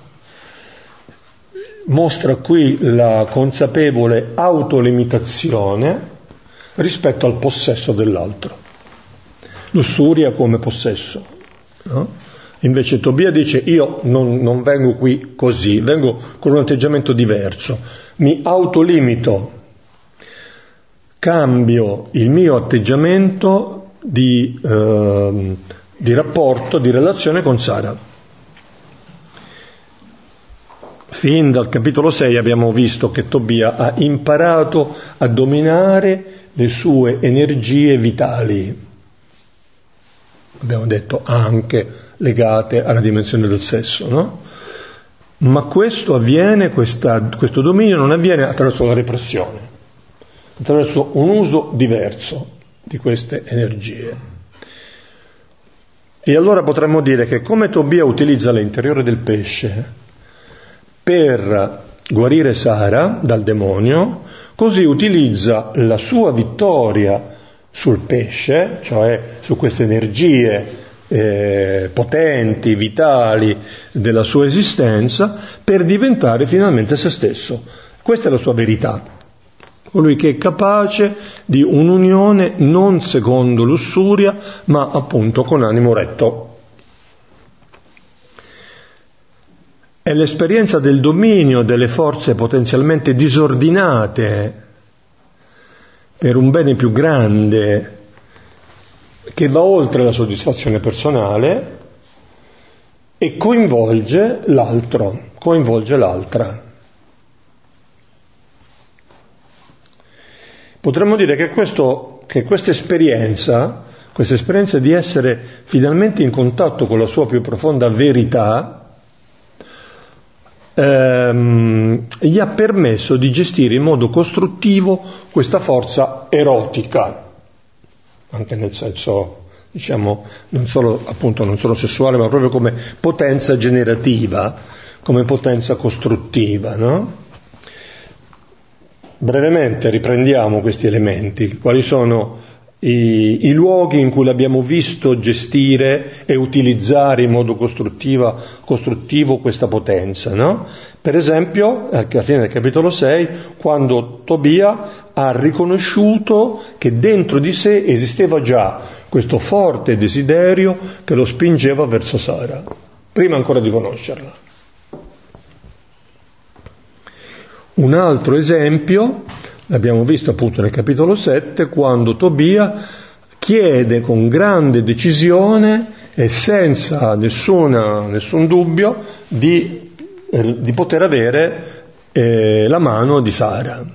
Mostra qui la consapevole autolimitazione rispetto al possesso dell'altro. Lussuria come possesso, no? Invece Tobia dice: io non, non vengo qui così, vengo con un atteggiamento diverso, mi autolimito, cambio il mio atteggiamento di, eh, di rapporto, di relazione con Sara. Fin dal capitolo sei abbiamo visto che Tobia ha imparato a dominare le sue energie vitali, abbiamo detto anche legate alla dimensione del sesso, no? Ma questo avviene, questa, questo dominio non avviene attraverso la repressione, attraverso un uso diverso di queste energie. E allora potremmo dire che come Tobia utilizza l'interiore del pesce per guarire Sara dal demonio, così utilizza la sua vittoria sul pesce, cioè su queste energie eh, potenti, vitali della sua esistenza, per diventare finalmente se stesso. Questa è la sua verità. Colui che è capace di un'unione non secondo lussuria, ma appunto con animo retto. È l'esperienza del dominio delle forze potenzialmente disordinate per un bene più grande, che va oltre la soddisfazione personale e coinvolge l'altro, coinvolge l'altra. Potremmo dire che, questo, che questa esperienza, questa esperienza di essere finalmente in contatto con la sua più profonda verità, Ehm, gli ha permesso di gestire in modo costruttivo questa forza erotica, anche nel senso, diciamo, non solo, appunto, non solo sessuale, ma proprio come potenza generativa, come potenza costruttiva, no? Brevemente riprendiamo questi elementi. Quali sono I, i luoghi in cui l'abbiamo visto gestire e utilizzare in modo costruttiva, costruttivo questa potenza, no? Per esempio, alla fine del capitolo sei, quando Tobia ha riconosciuto che dentro di sé esisteva già questo forte desiderio che lo spingeva verso Sara, prima ancora di conoscerla. Un altro esempio l'abbiamo visto appunto nel capitolo sette, quando Tobia chiede con grande decisione e senza nessuna, nessun dubbio di, eh, di poter avere eh, la mano di Sara.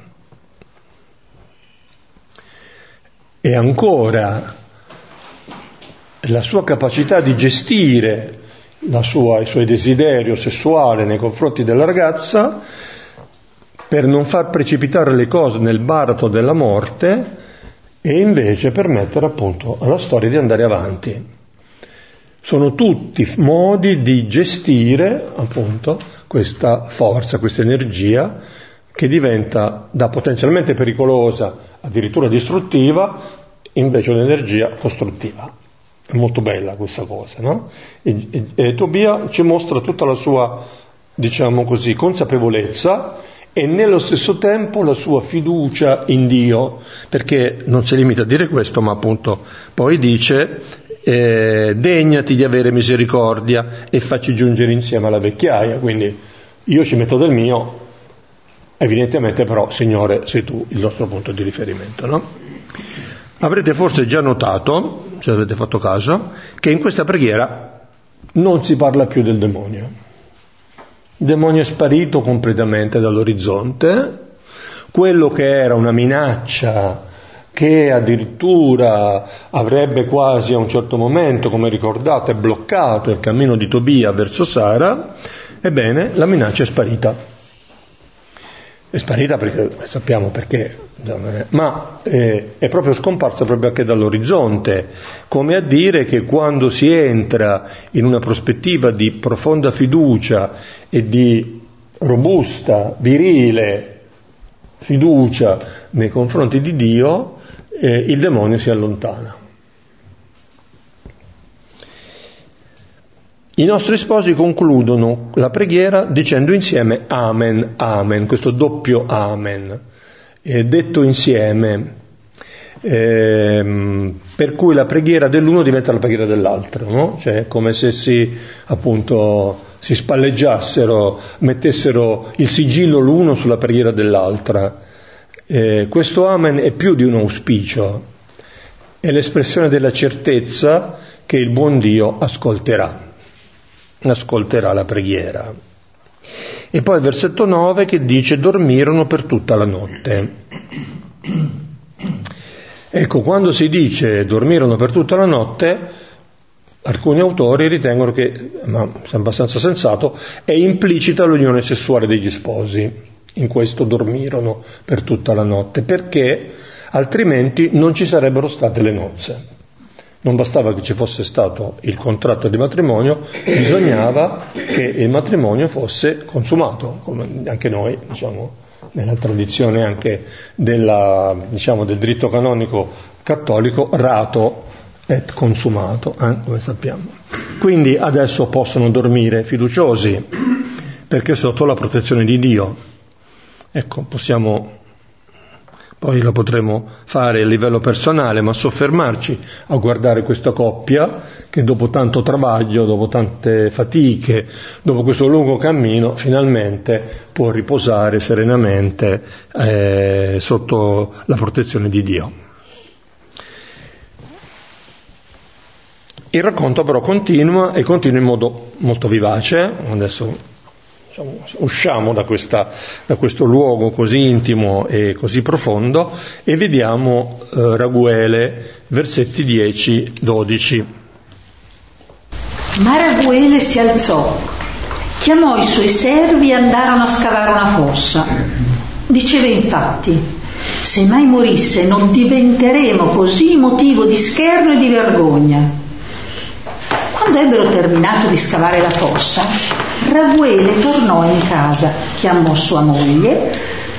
E ancora la sua capacità di gestire la sua, il suo desiderio sessuale nei confronti della ragazza, per non far precipitare le cose nel baratro della morte e invece permettere appunto alla storia di andare avanti. Sono tutti modi di gestire appunto questa forza, questa energia che diventa da potenzialmente pericolosa, addirittura distruttiva, invece un'energia costruttiva. È molto bella questa cosa, no? E, e, e Tobia ci mostra tutta la sua, diciamo così, consapevolezza e nello stesso tempo la sua fiducia in Dio, perché non si limita a dire questo, ma appunto poi dice eh, degnati di avere misericordia e facci giungere insieme alla vecchiaia, quindi io ci metto del mio, Evidentemente però, Signore, sei tu il nostro punto di riferimento, no? Avrete forse già notato, se avete fatto caso, che in questa preghiera non si parla più del demonio. Il demonio è sparito completamente dall'orizzonte. Quello che era una minaccia, che addirittura avrebbe quasi a un certo momento, come ricordate, bloccato il cammino di Tobia verso Sara, ebbene, la minaccia è sparita. È sparita perché sappiamo perché, ma eh, è proprio scomparsa proprio anche dall'orizzonte, come a dire che quando si entra in una prospettiva di profonda fiducia e di robusta, virile fiducia nei confronti di Dio, eh, il demonio si allontana. I nostri sposi concludono la preghiera dicendo insieme Amen, Amen, questo doppio Amen, eh, detto insieme, eh, per cui la preghiera dell'uno diventa la preghiera dell'altro, no? Cioè come se si, appunto, si spalleggiassero, mettessero il sigillo l'uno sulla preghiera dell'altra. Eh, questo Amen è più di un auspicio, è l'espressione della certezza che il buon Dio ascolterà. ascolterà la preghiera. E poi il versetto nove che dice dormirono per tutta la notte. Ecco, quando si dice dormirono per tutta la notte, alcuni autori ritengono che, ma è abbastanza sensato, è implicita l'unione sessuale degli sposi, in questo dormirono per tutta la notte, perché altrimenti non ci sarebbero state le nozze. Non bastava che ci fosse stato il contratto di matrimonio, bisognava che il matrimonio fosse consumato, come anche noi, diciamo, nella tradizione anche della, diciamo, del diritto canonico cattolico, rato et consumato, eh, come sappiamo. Quindi adesso possono dormire fiduciosi, perché sotto la protezione di Dio. Ecco, possiamo... Poi lo potremo fare a livello personale, ma soffermarci a guardare questa coppia che dopo tanto travaglio, dopo tante fatiche, dopo questo lungo cammino, finalmente può riposare serenamente eh, sotto la protezione di Dio. Il racconto però continua e continua in modo molto vivace. Adesso usciamo da, questa, da questo luogo così intimo e così profondo e vediamo eh, Raguele, versetti dieci dodici. Ma Raguele si alzò, chiamò i suoi servi e andarono a scavare una fossa. Diceva infatti: se mai morisse non diventeremo così motivo di scherno e di vergogna. Quando ebbero terminato di scavare la fossa, Raguele tornò in casa, chiamò sua moglie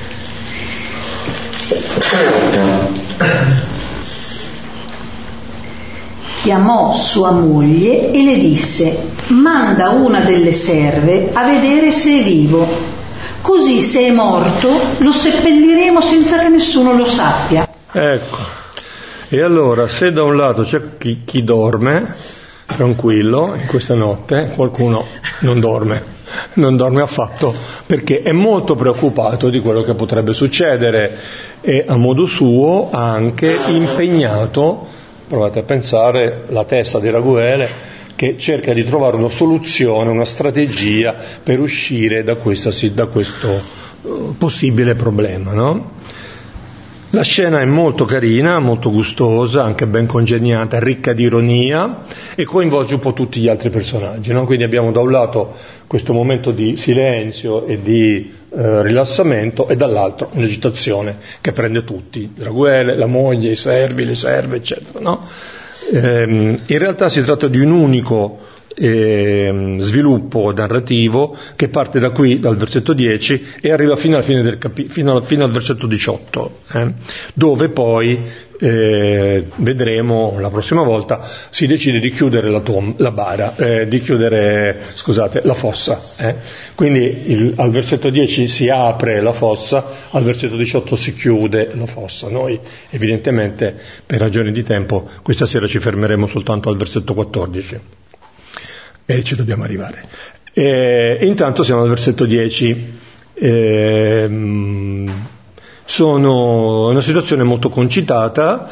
chiamò sua moglie e le disse: manda una delle serve a vedere se è vivo, così se è morto lo seppelliremo senza che nessuno lo sappia. Ecco, e allora se da un lato c'è chi, chi dorme tranquillo in questa notte, qualcuno non dorme, non dorme affatto, perché è molto preoccupato di quello che potrebbe succedere e a modo suo ha anche impegnato, provate a pensare, la testa di Raguele che cerca di trovare una soluzione, una strategia per uscire da, questa, da questo uh, possibile problema, no? La scena è molto carina, molto gustosa, anche ben congegnata, ricca di ironia e coinvolge un po' tutti gli altri personaggi, no? Quindi abbiamo da un lato questo momento di silenzio e di eh, rilassamento e dall'altro un'agitazione che prende tutti, Raguele, la moglie, i servi, le serve, eccetera, no? Ehm, in realtà si tratta di un unico eh, sviluppo narrativo che parte da qui, dal versetto dieci, e arriva fino alla fine del capi- fino, al, fino al versetto diciotto, eh, dove poi eh, vedremo la prossima volta si decide di chiudere la, tom- la bara, eh, di chiudere, scusate, la fossa. Eh. Quindi il, al versetto dieci si apre la fossa, al versetto diciotto si chiude la fossa. Noi evidentemente per ragioni di tempo questa sera ci fermeremo soltanto al versetto quattordici. E ci dobbiamo arrivare. E intanto siamo al versetto dieci. ehm, sono una situazione molto concitata,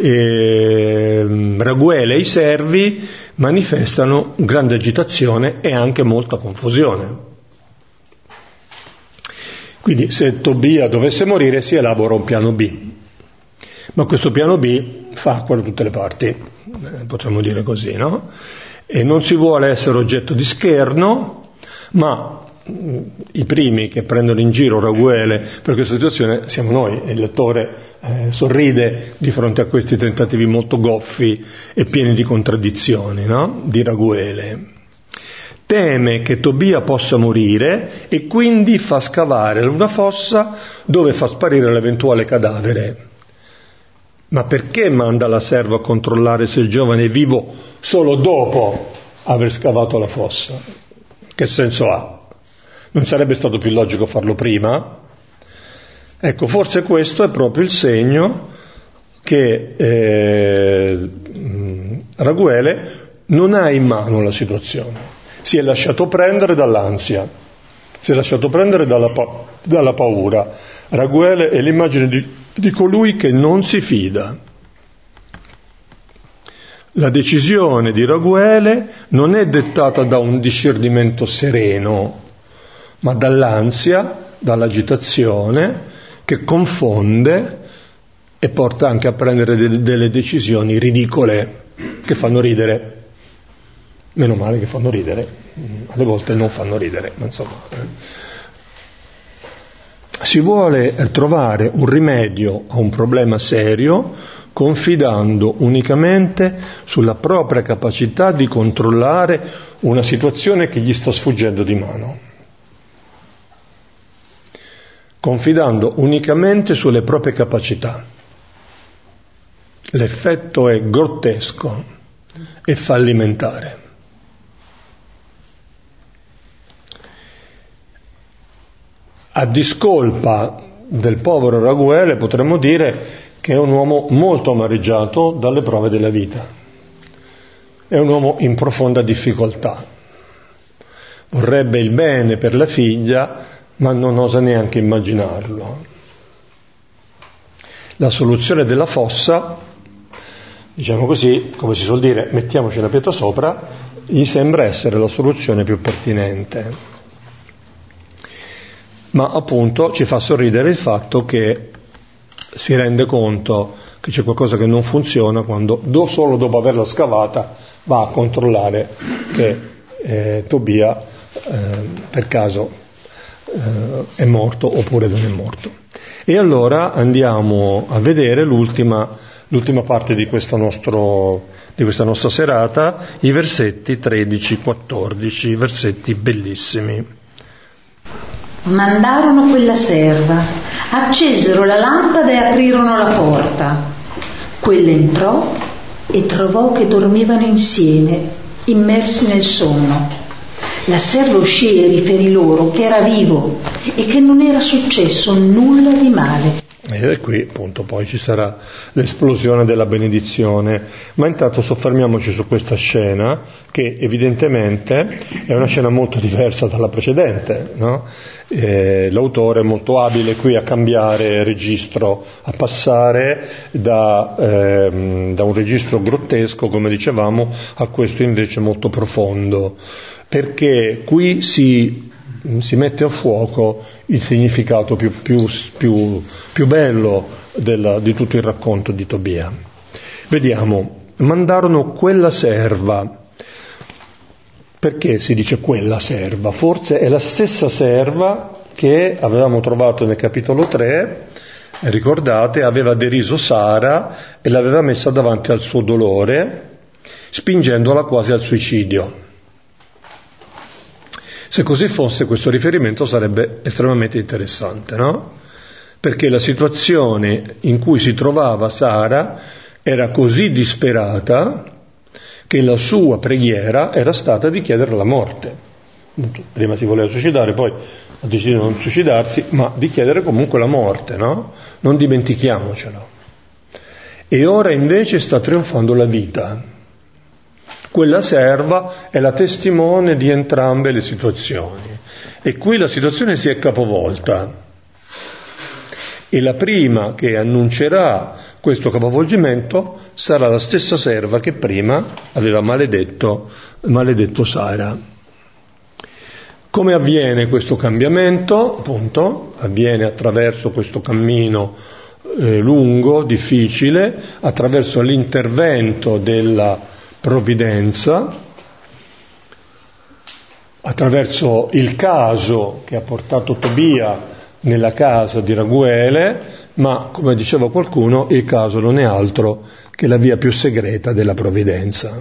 e Raguele e i servi manifestano grande agitazione e anche molta confusione. Quindi se Tobia dovesse morire si elabora un piano B, ma questo piano B fa acqua da tutte le parti, eh, potremmo dire così, no? E non si vuole essere oggetto di scherno, ma i primi che prendono in giro Raguele per questa situazione siamo noi, e il lettore eh, sorride di fronte a questi tentativi molto goffi e pieni di contraddizioni, no? Di Raguele. Teme che Tobia possa morire e quindi fa scavare una fossa dove fa sparire l'eventuale cadavere. Ma perché manda la serva a controllare se il giovane è vivo solo dopo aver scavato la fossa? Che senso ha? Non sarebbe stato più logico farlo prima? Ecco, forse questo è proprio il segno che eh, Raguele non ha in mano la situazione. Si è lasciato prendere dall'ansia, si è lasciato prendere dalla, pa- dalla paura. Raguele è l'immagine di, di colui che non si fida. La decisione di Raguele non è dettata da un discernimento sereno, ma dall'ansia, dall'agitazione che confonde e porta anche a prendere de- delle decisioni ridicole che fanno ridere. Meno male che fanno ridere, alle volte non fanno ridere, ma insomma. Si vuole trovare un rimedio a un problema serio confidando unicamente sulla propria capacità di controllare una situazione che gli sta sfuggendo di mano. Confidando unicamente sulle proprie capacità. L'effetto è grottesco e fallimentare. A discolpa del povero Raguele potremmo dire che è un uomo molto amareggiato dalle prove della vita. È un uomo in profonda difficoltà. Vorrebbe il bene per la figlia, ma non osa neanche immaginarlo. La soluzione della fossa, diciamo così, come si suol dire, mettiamoci una pietra sopra, gli sembra essere la soluzione più pertinente. Ma appunto ci fa sorridere il fatto che si rende conto che c'è qualcosa che non funziona quando do, solo dopo averla scavata va a controllare che eh, Tobia eh, per caso eh, è morto oppure non è morto. E allora andiamo a vedere l'ultima, l'ultima parte di, questo nostro, di questa nostra serata, i versetti tredici quattordici, versetti bellissimi. Mandarono quella serva, accesero la lampada e aprirono la porta. Quella entrò e trovò che dormivano insieme, immersi nel sonno. La serva uscì e riferì loro che era vivo e che non era successo nulla di male. E qui appunto poi ci sarà l'esplosione della benedizione, ma intanto soffermiamoci su questa scena che evidentemente è una scena molto diversa dalla precedente, no? Eh, l'autore è molto abile qui a cambiare registro, a passare da, ehm, da un registro grottesco, come dicevamo, a questo invece molto profondo, perché qui si si mette a fuoco il significato più, più, più, più bello della, di tutto il racconto di Tobia. Vediamo, mandarono quella serva. Perché si dice quella serva? Forse è la stessa serva che avevamo trovato nel capitolo tre, ricordate, aveva deriso Sara e l'aveva messa davanti al suo dolore, spingendola quasi al suicidio. Se così fosse, questo riferimento sarebbe estremamente interessante, no? Perché la situazione in cui si trovava Sara era così disperata che la sua preghiera era stata di chiedere la morte. Prima si voleva suicidare, poi ha deciso di non suicidarsi, ma di chiedere comunque la morte, no? Non dimentichiamocelo. E ora invece sta trionfando la vita. Quella serva è la testimone di entrambe le situazioni. E qui la situazione si è capovolta. E la prima che annuncerà questo capovolgimento sarà la stessa serva che prima aveva maledetto, maledetto Sara. Come avviene questo cambiamento? Appunto, avviene attraverso questo cammino eh, lungo, difficile, attraverso l'intervento della provvidenza, attraverso il caso che ha portato Tobia nella casa di Raguele, ma, come diceva qualcuno, il caso non è altro che la via più segreta della provvidenza.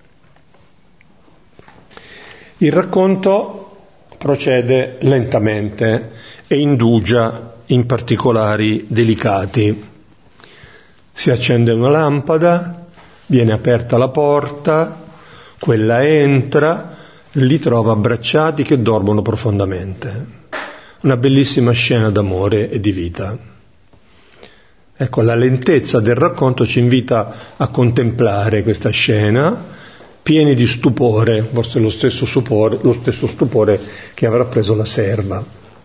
Il racconto procede lentamente e indugia in particolari delicati. Si accende una lampada, viene aperta la porta, quella entra, li trova abbracciati che dormono profondamente. Una bellissima scena d'amore e di vita. Ecco, la lentezza del racconto ci invita a contemplare questa scena, pieni di stupore, forse lo stesso stupore, lo stesso stupore che avrà preso la serva.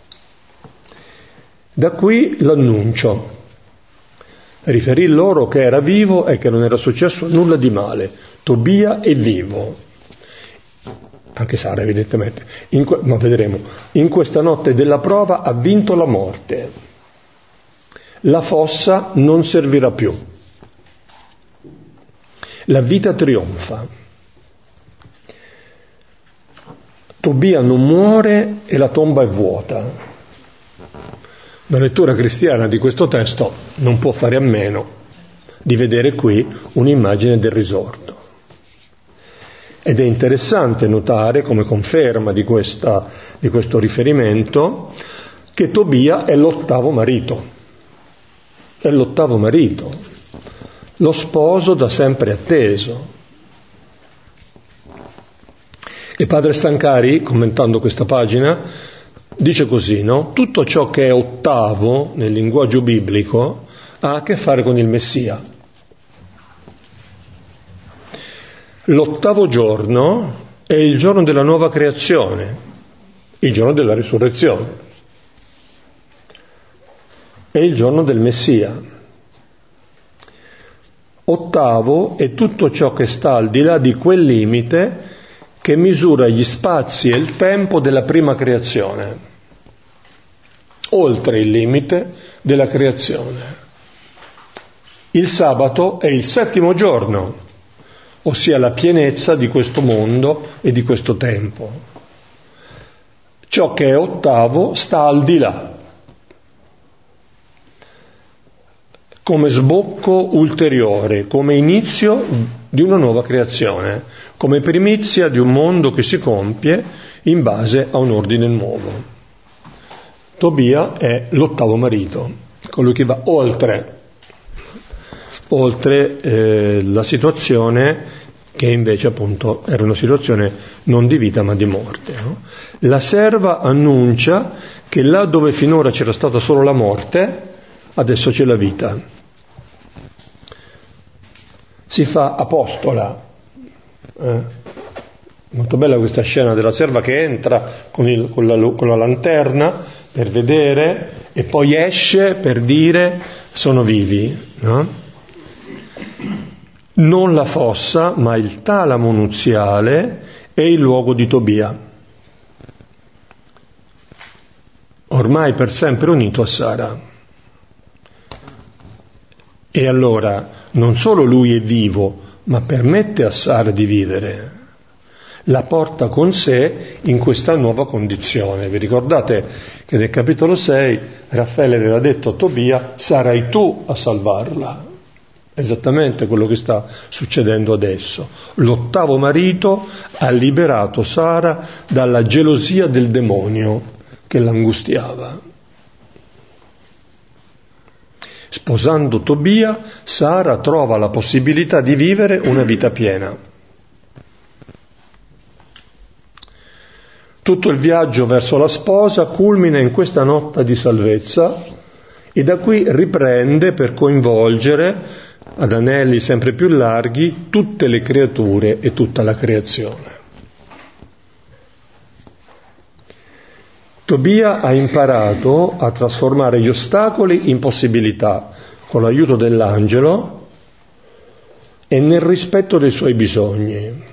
Da qui l'annuncio. Riferì loro che era vivo e che non era successo nulla di male. Tobia è vivo. Anche Sara, evidentemente, in que- ma vedremo, in questa notte della prova ha vinto la morte. La fossa non servirà più. La vita trionfa. Tobia non muore e la tomba è vuota. La lettura cristiana di questo testo non può fare a meno di vedere qui un'immagine del risorto. Ed è interessante notare, come conferma di, questa, di questo riferimento, che Tobia è l'ottavo marito. È l'ottavo marito, lo sposo da sempre atteso. E padre Stancari, commentando questa pagina, dice così, no? Tutto ciò che è ottavo nel linguaggio biblico ha a che fare con il Messia. L'ottavo giorno è il giorno della nuova creazione, il giorno della risurrezione, è il giorno del Messia. Ottavo è tutto ciò che sta al di là di quel limite che misura gli spazi e il tempo della prima creazione, oltre il limite della creazione. Il sabato è il settimo giorno, ossia la pienezza di questo mondo e di questo tempo. Ciò che è ottavo sta al di là, come sbocco ulteriore, come inizio di una nuova creazione, come primizia di un mondo che si compie in base a un ordine nuovo. Tobia è l'ottavo marito, colui che va oltre oltre eh, la situazione che invece appunto era una situazione non di vita ma di morte, no? La serva annuncia che là dove finora c'era stata solo la morte, adesso c'è la vita. Si fa apostola. Eh? Molto bella questa scena della serva che entra con, il, con, la, con la lanterna per vedere e poi esce per dire sono vivi, no? Non la fossa, ma il talamo nuziale è il luogo di Tobia, ormai per sempre unito a Sara. E allora non solo lui è vivo, ma permette a Sara di vivere, la porta con sé in questa nuova condizione. Vi ricordate che nel capitolo sei Raffaele aveva detto a Tobia: sarai tu a salvarla. Esattamente quello che sta succedendo adesso. L'ottavo marito ha liberato Sara dalla gelosia del demonio che l'angustiava. Sposando Tobia, Sara trova la possibilità di vivere una vita piena. Tutto il viaggio verso la sposa culmina in questa notte di salvezza e da qui riprende per coinvolgere ad anelli sempre più larghi tutte le creature e tutta la creazione. Tobia ha imparato a trasformare gli ostacoli in possibilità con l'aiuto dell'angelo e nel rispetto dei suoi bisogni.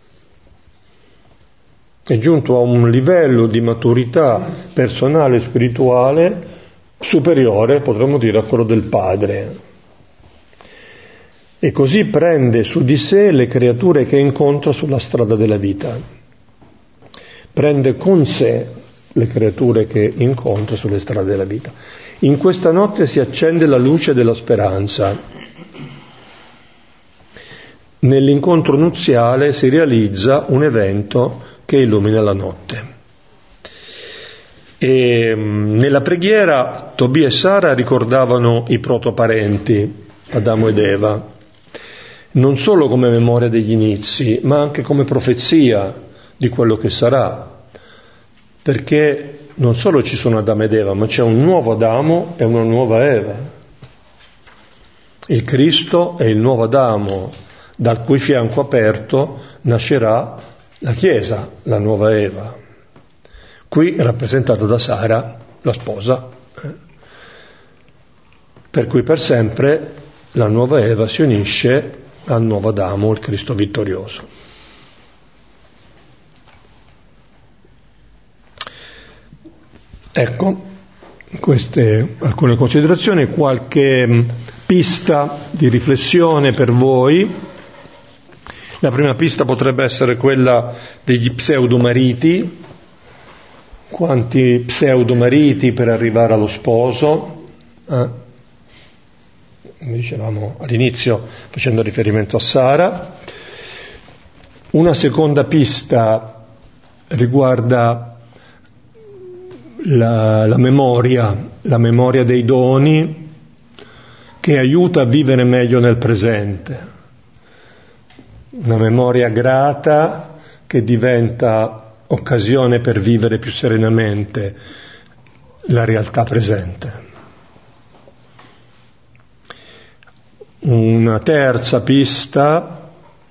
È giunto a un livello di maturità personale e spirituale superiore, potremmo dire, a quello del padre. E così prende su di sé le creature che incontra sulla strada della vita. Prende con sé le creature che incontra sulle strade della vita. In questa notte si accende la luce della speranza. Nell'incontro nuziale si realizza un evento che illumina la notte. E nella preghiera Tobia e Sara ricordavano i protoparenti, Adamo ed Eva, non solo come memoria degli inizi, ma anche come profezia di quello che sarà, perché non solo ci sono Adamo ed Eva, ma c'è un nuovo Adamo e una nuova Eva. Il Cristo è il nuovo Adamo, dal cui fianco aperto nascerà la Chiesa, la nuova Eva, qui rappresentata da Sara, la sposa, eh? per cui per sempre la nuova Eva si unisce al nuovo Adamo, il Cristo vittorioso. Ecco, queste alcune considerazioni, qualche pista di riflessione per voi. La prima pista potrebbe essere quella degli pseudomariti. Quanti pseudomariti per arrivare allo sposo? Eh? Come dicevamo all'inizio, facendo riferimento a Sara. Una seconda pista riguarda la, la memoria, la memoria dei doni, che aiuta a vivere meglio nel presente. Una memoria grata che diventa occasione per vivere più serenamente la realtà presente. Una terza pista,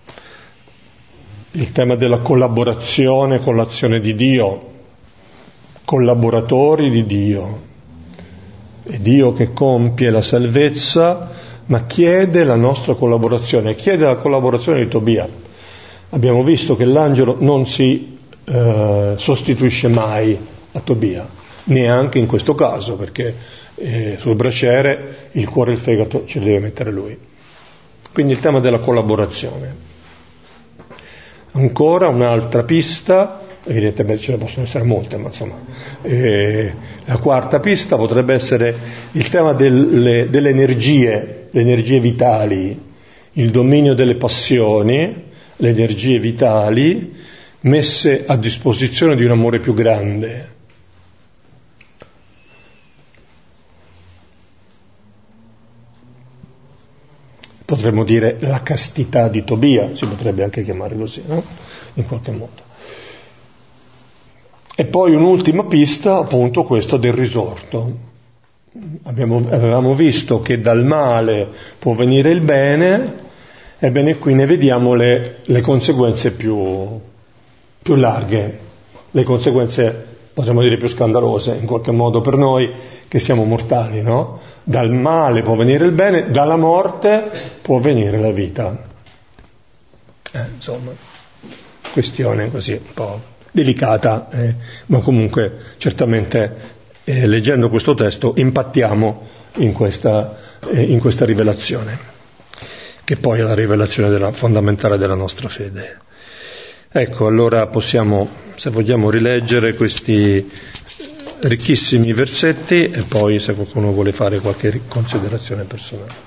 il tema della collaborazione con l'azione di Dio, collaboratori di Dio. È Dio che compie la salvezza, ma chiede la nostra collaborazione, chiede la collaborazione di Tobia. Abbiamo visto che l'angelo non si eh, sostituisce mai a Tobia, neanche in questo caso, perché eh, sul braciere il cuore e il fegato ce li deve mettere lui. Quindi il tema della collaborazione. Ancora un'altra pista, evidentemente ce ne possono essere molte, ma insomma, eh, la quarta pista potrebbe essere il tema delle, delle energie, le energie vitali, il dominio delle passioni, le energie vitali messe a disposizione di un amore più grande. Potremmo dire la castità di Tobia, si potrebbe anche chiamare così, no? In qualche modo. E poi un'ultima pista, appunto, questa del risorto. Abbiamo, avevamo visto che dal male può venire il bene, ebbene qui ne vediamo le, le conseguenze più, più larghe, le conseguenze, potremmo dire, più scandalose, in qualche modo per noi che siamo mortali, no? Dal male può venire il bene, dalla morte può venire la vita. Eh, insomma, questione così un po' delicata, eh, ma comunque certamente eh, leggendo questo testo impattiamo in questa, eh, in questa rivelazione, che poi è la rivelazione della, fondamentale della nostra fede. Ecco, allora possiamo, se vogliamo, rileggere questi ricchissimi versetti e poi se qualcuno vuole fare qualche considerazione personale.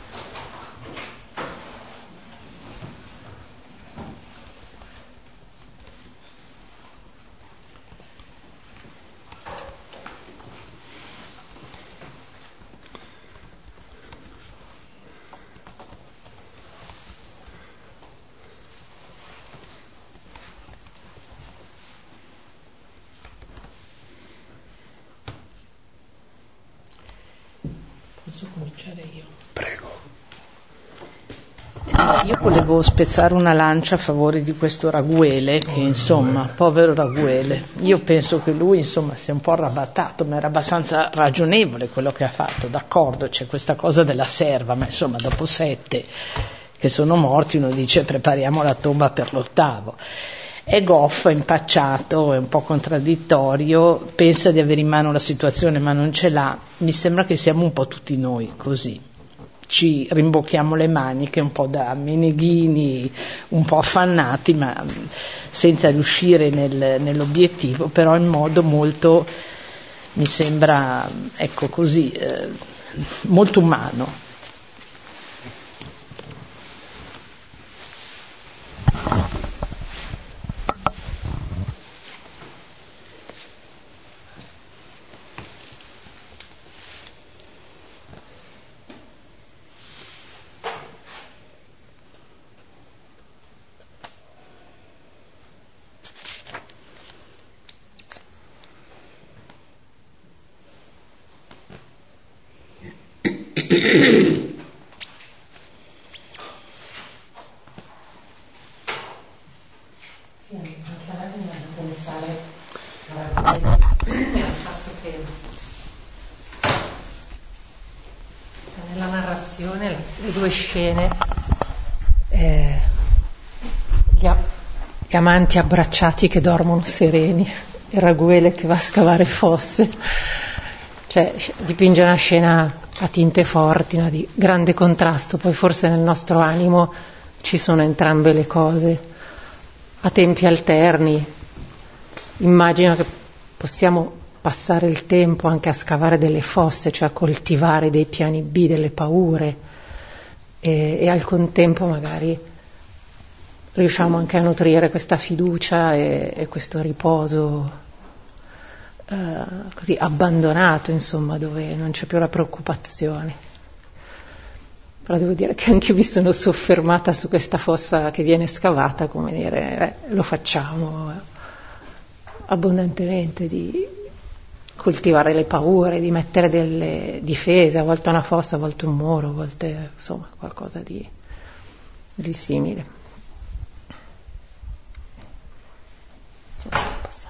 Posso cominciare io? Prego. Io volevo spezzare una lancia a favore di questo Raguele, che insomma, povero Raguele, io penso che lui insomma sia un po' arrabattato, ma era abbastanza ragionevole quello che ha fatto, d'accordo, c'è questa cosa della serva, ma insomma dopo sette che sono morti uno dice prepariamo la tomba per l'ottavo. È goffo, è impacciato, è un po' contraddittorio, pensa di avere in mano la situazione ma non ce l'ha, mi sembra che siamo un po' tutti noi così. Ci rimbocchiamo le maniche un po' da meneghini, un po' affannati, ma senza riuscire nel, nell'obiettivo, però in modo molto, mi sembra, ecco così, eh, molto umano. Nella narrazione le due scene, eh, gli, a- gli amanti abbracciati che dormono sereni e Raguele che va a scavare fosse, cioè dipinge una scena a tinte forti, una di grande contrasto. Poi forse nel nostro animo ci sono entrambe le cose a tempi alterni. Immagino che possiamo passare il tempo anche a scavare delle fosse, cioè a coltivare dei piani B, delle paure, e, e al contempo magari riusciamo anche a nutrire questa fiducia e, e questo riposo eh, così abbandonato, insomma, dove non c'è più la preoccupazione. Però devo dire che anche io mi sono soffermata su questa fossa che viene scavata, come dire, eh, lo facciamo abbondantemente, di coltivare le paure, di mettere delle difese, a volte una fossa, a volte un muro, a volte insomma qualcosa di, di simile. Sì, passare.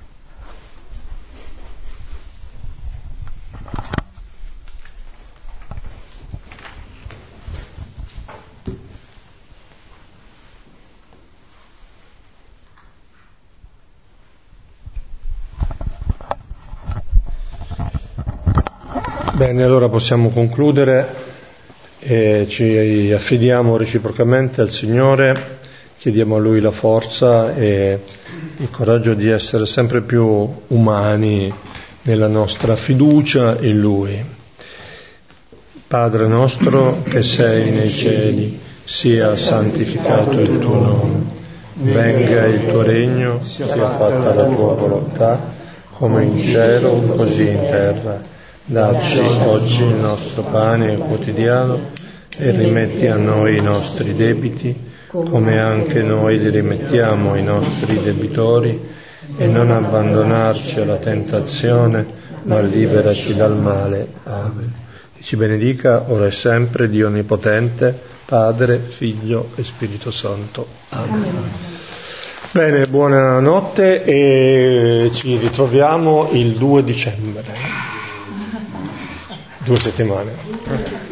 Bene, allora possiamo concludere e ci affidiamo reciprocamente al Signore, chiediamo a Lui la forza e il coraggio di essere sempre più umani nella nostra fiducia in Lui. Padre nostro che sei nei cieli, sia santificato il tuo nome, venga il tuo regno, sia fatta la tua volontà, come in cielo così in terra. Dacci oggi il nostro pane quotidiano e rimetti a noi i nostri debiti, come anche noi li rimettiamo ai nostri debitori, e non abbandonarci alla tentazione, ma liberaci dal male. Amen. Ci benedica ora e sempre Dio Onnipotente, Padre, Figlio e Spirito Santo. Amen. Amen. Bene, buonanotte e ci ritroviamo il due dicembre. Due settimane.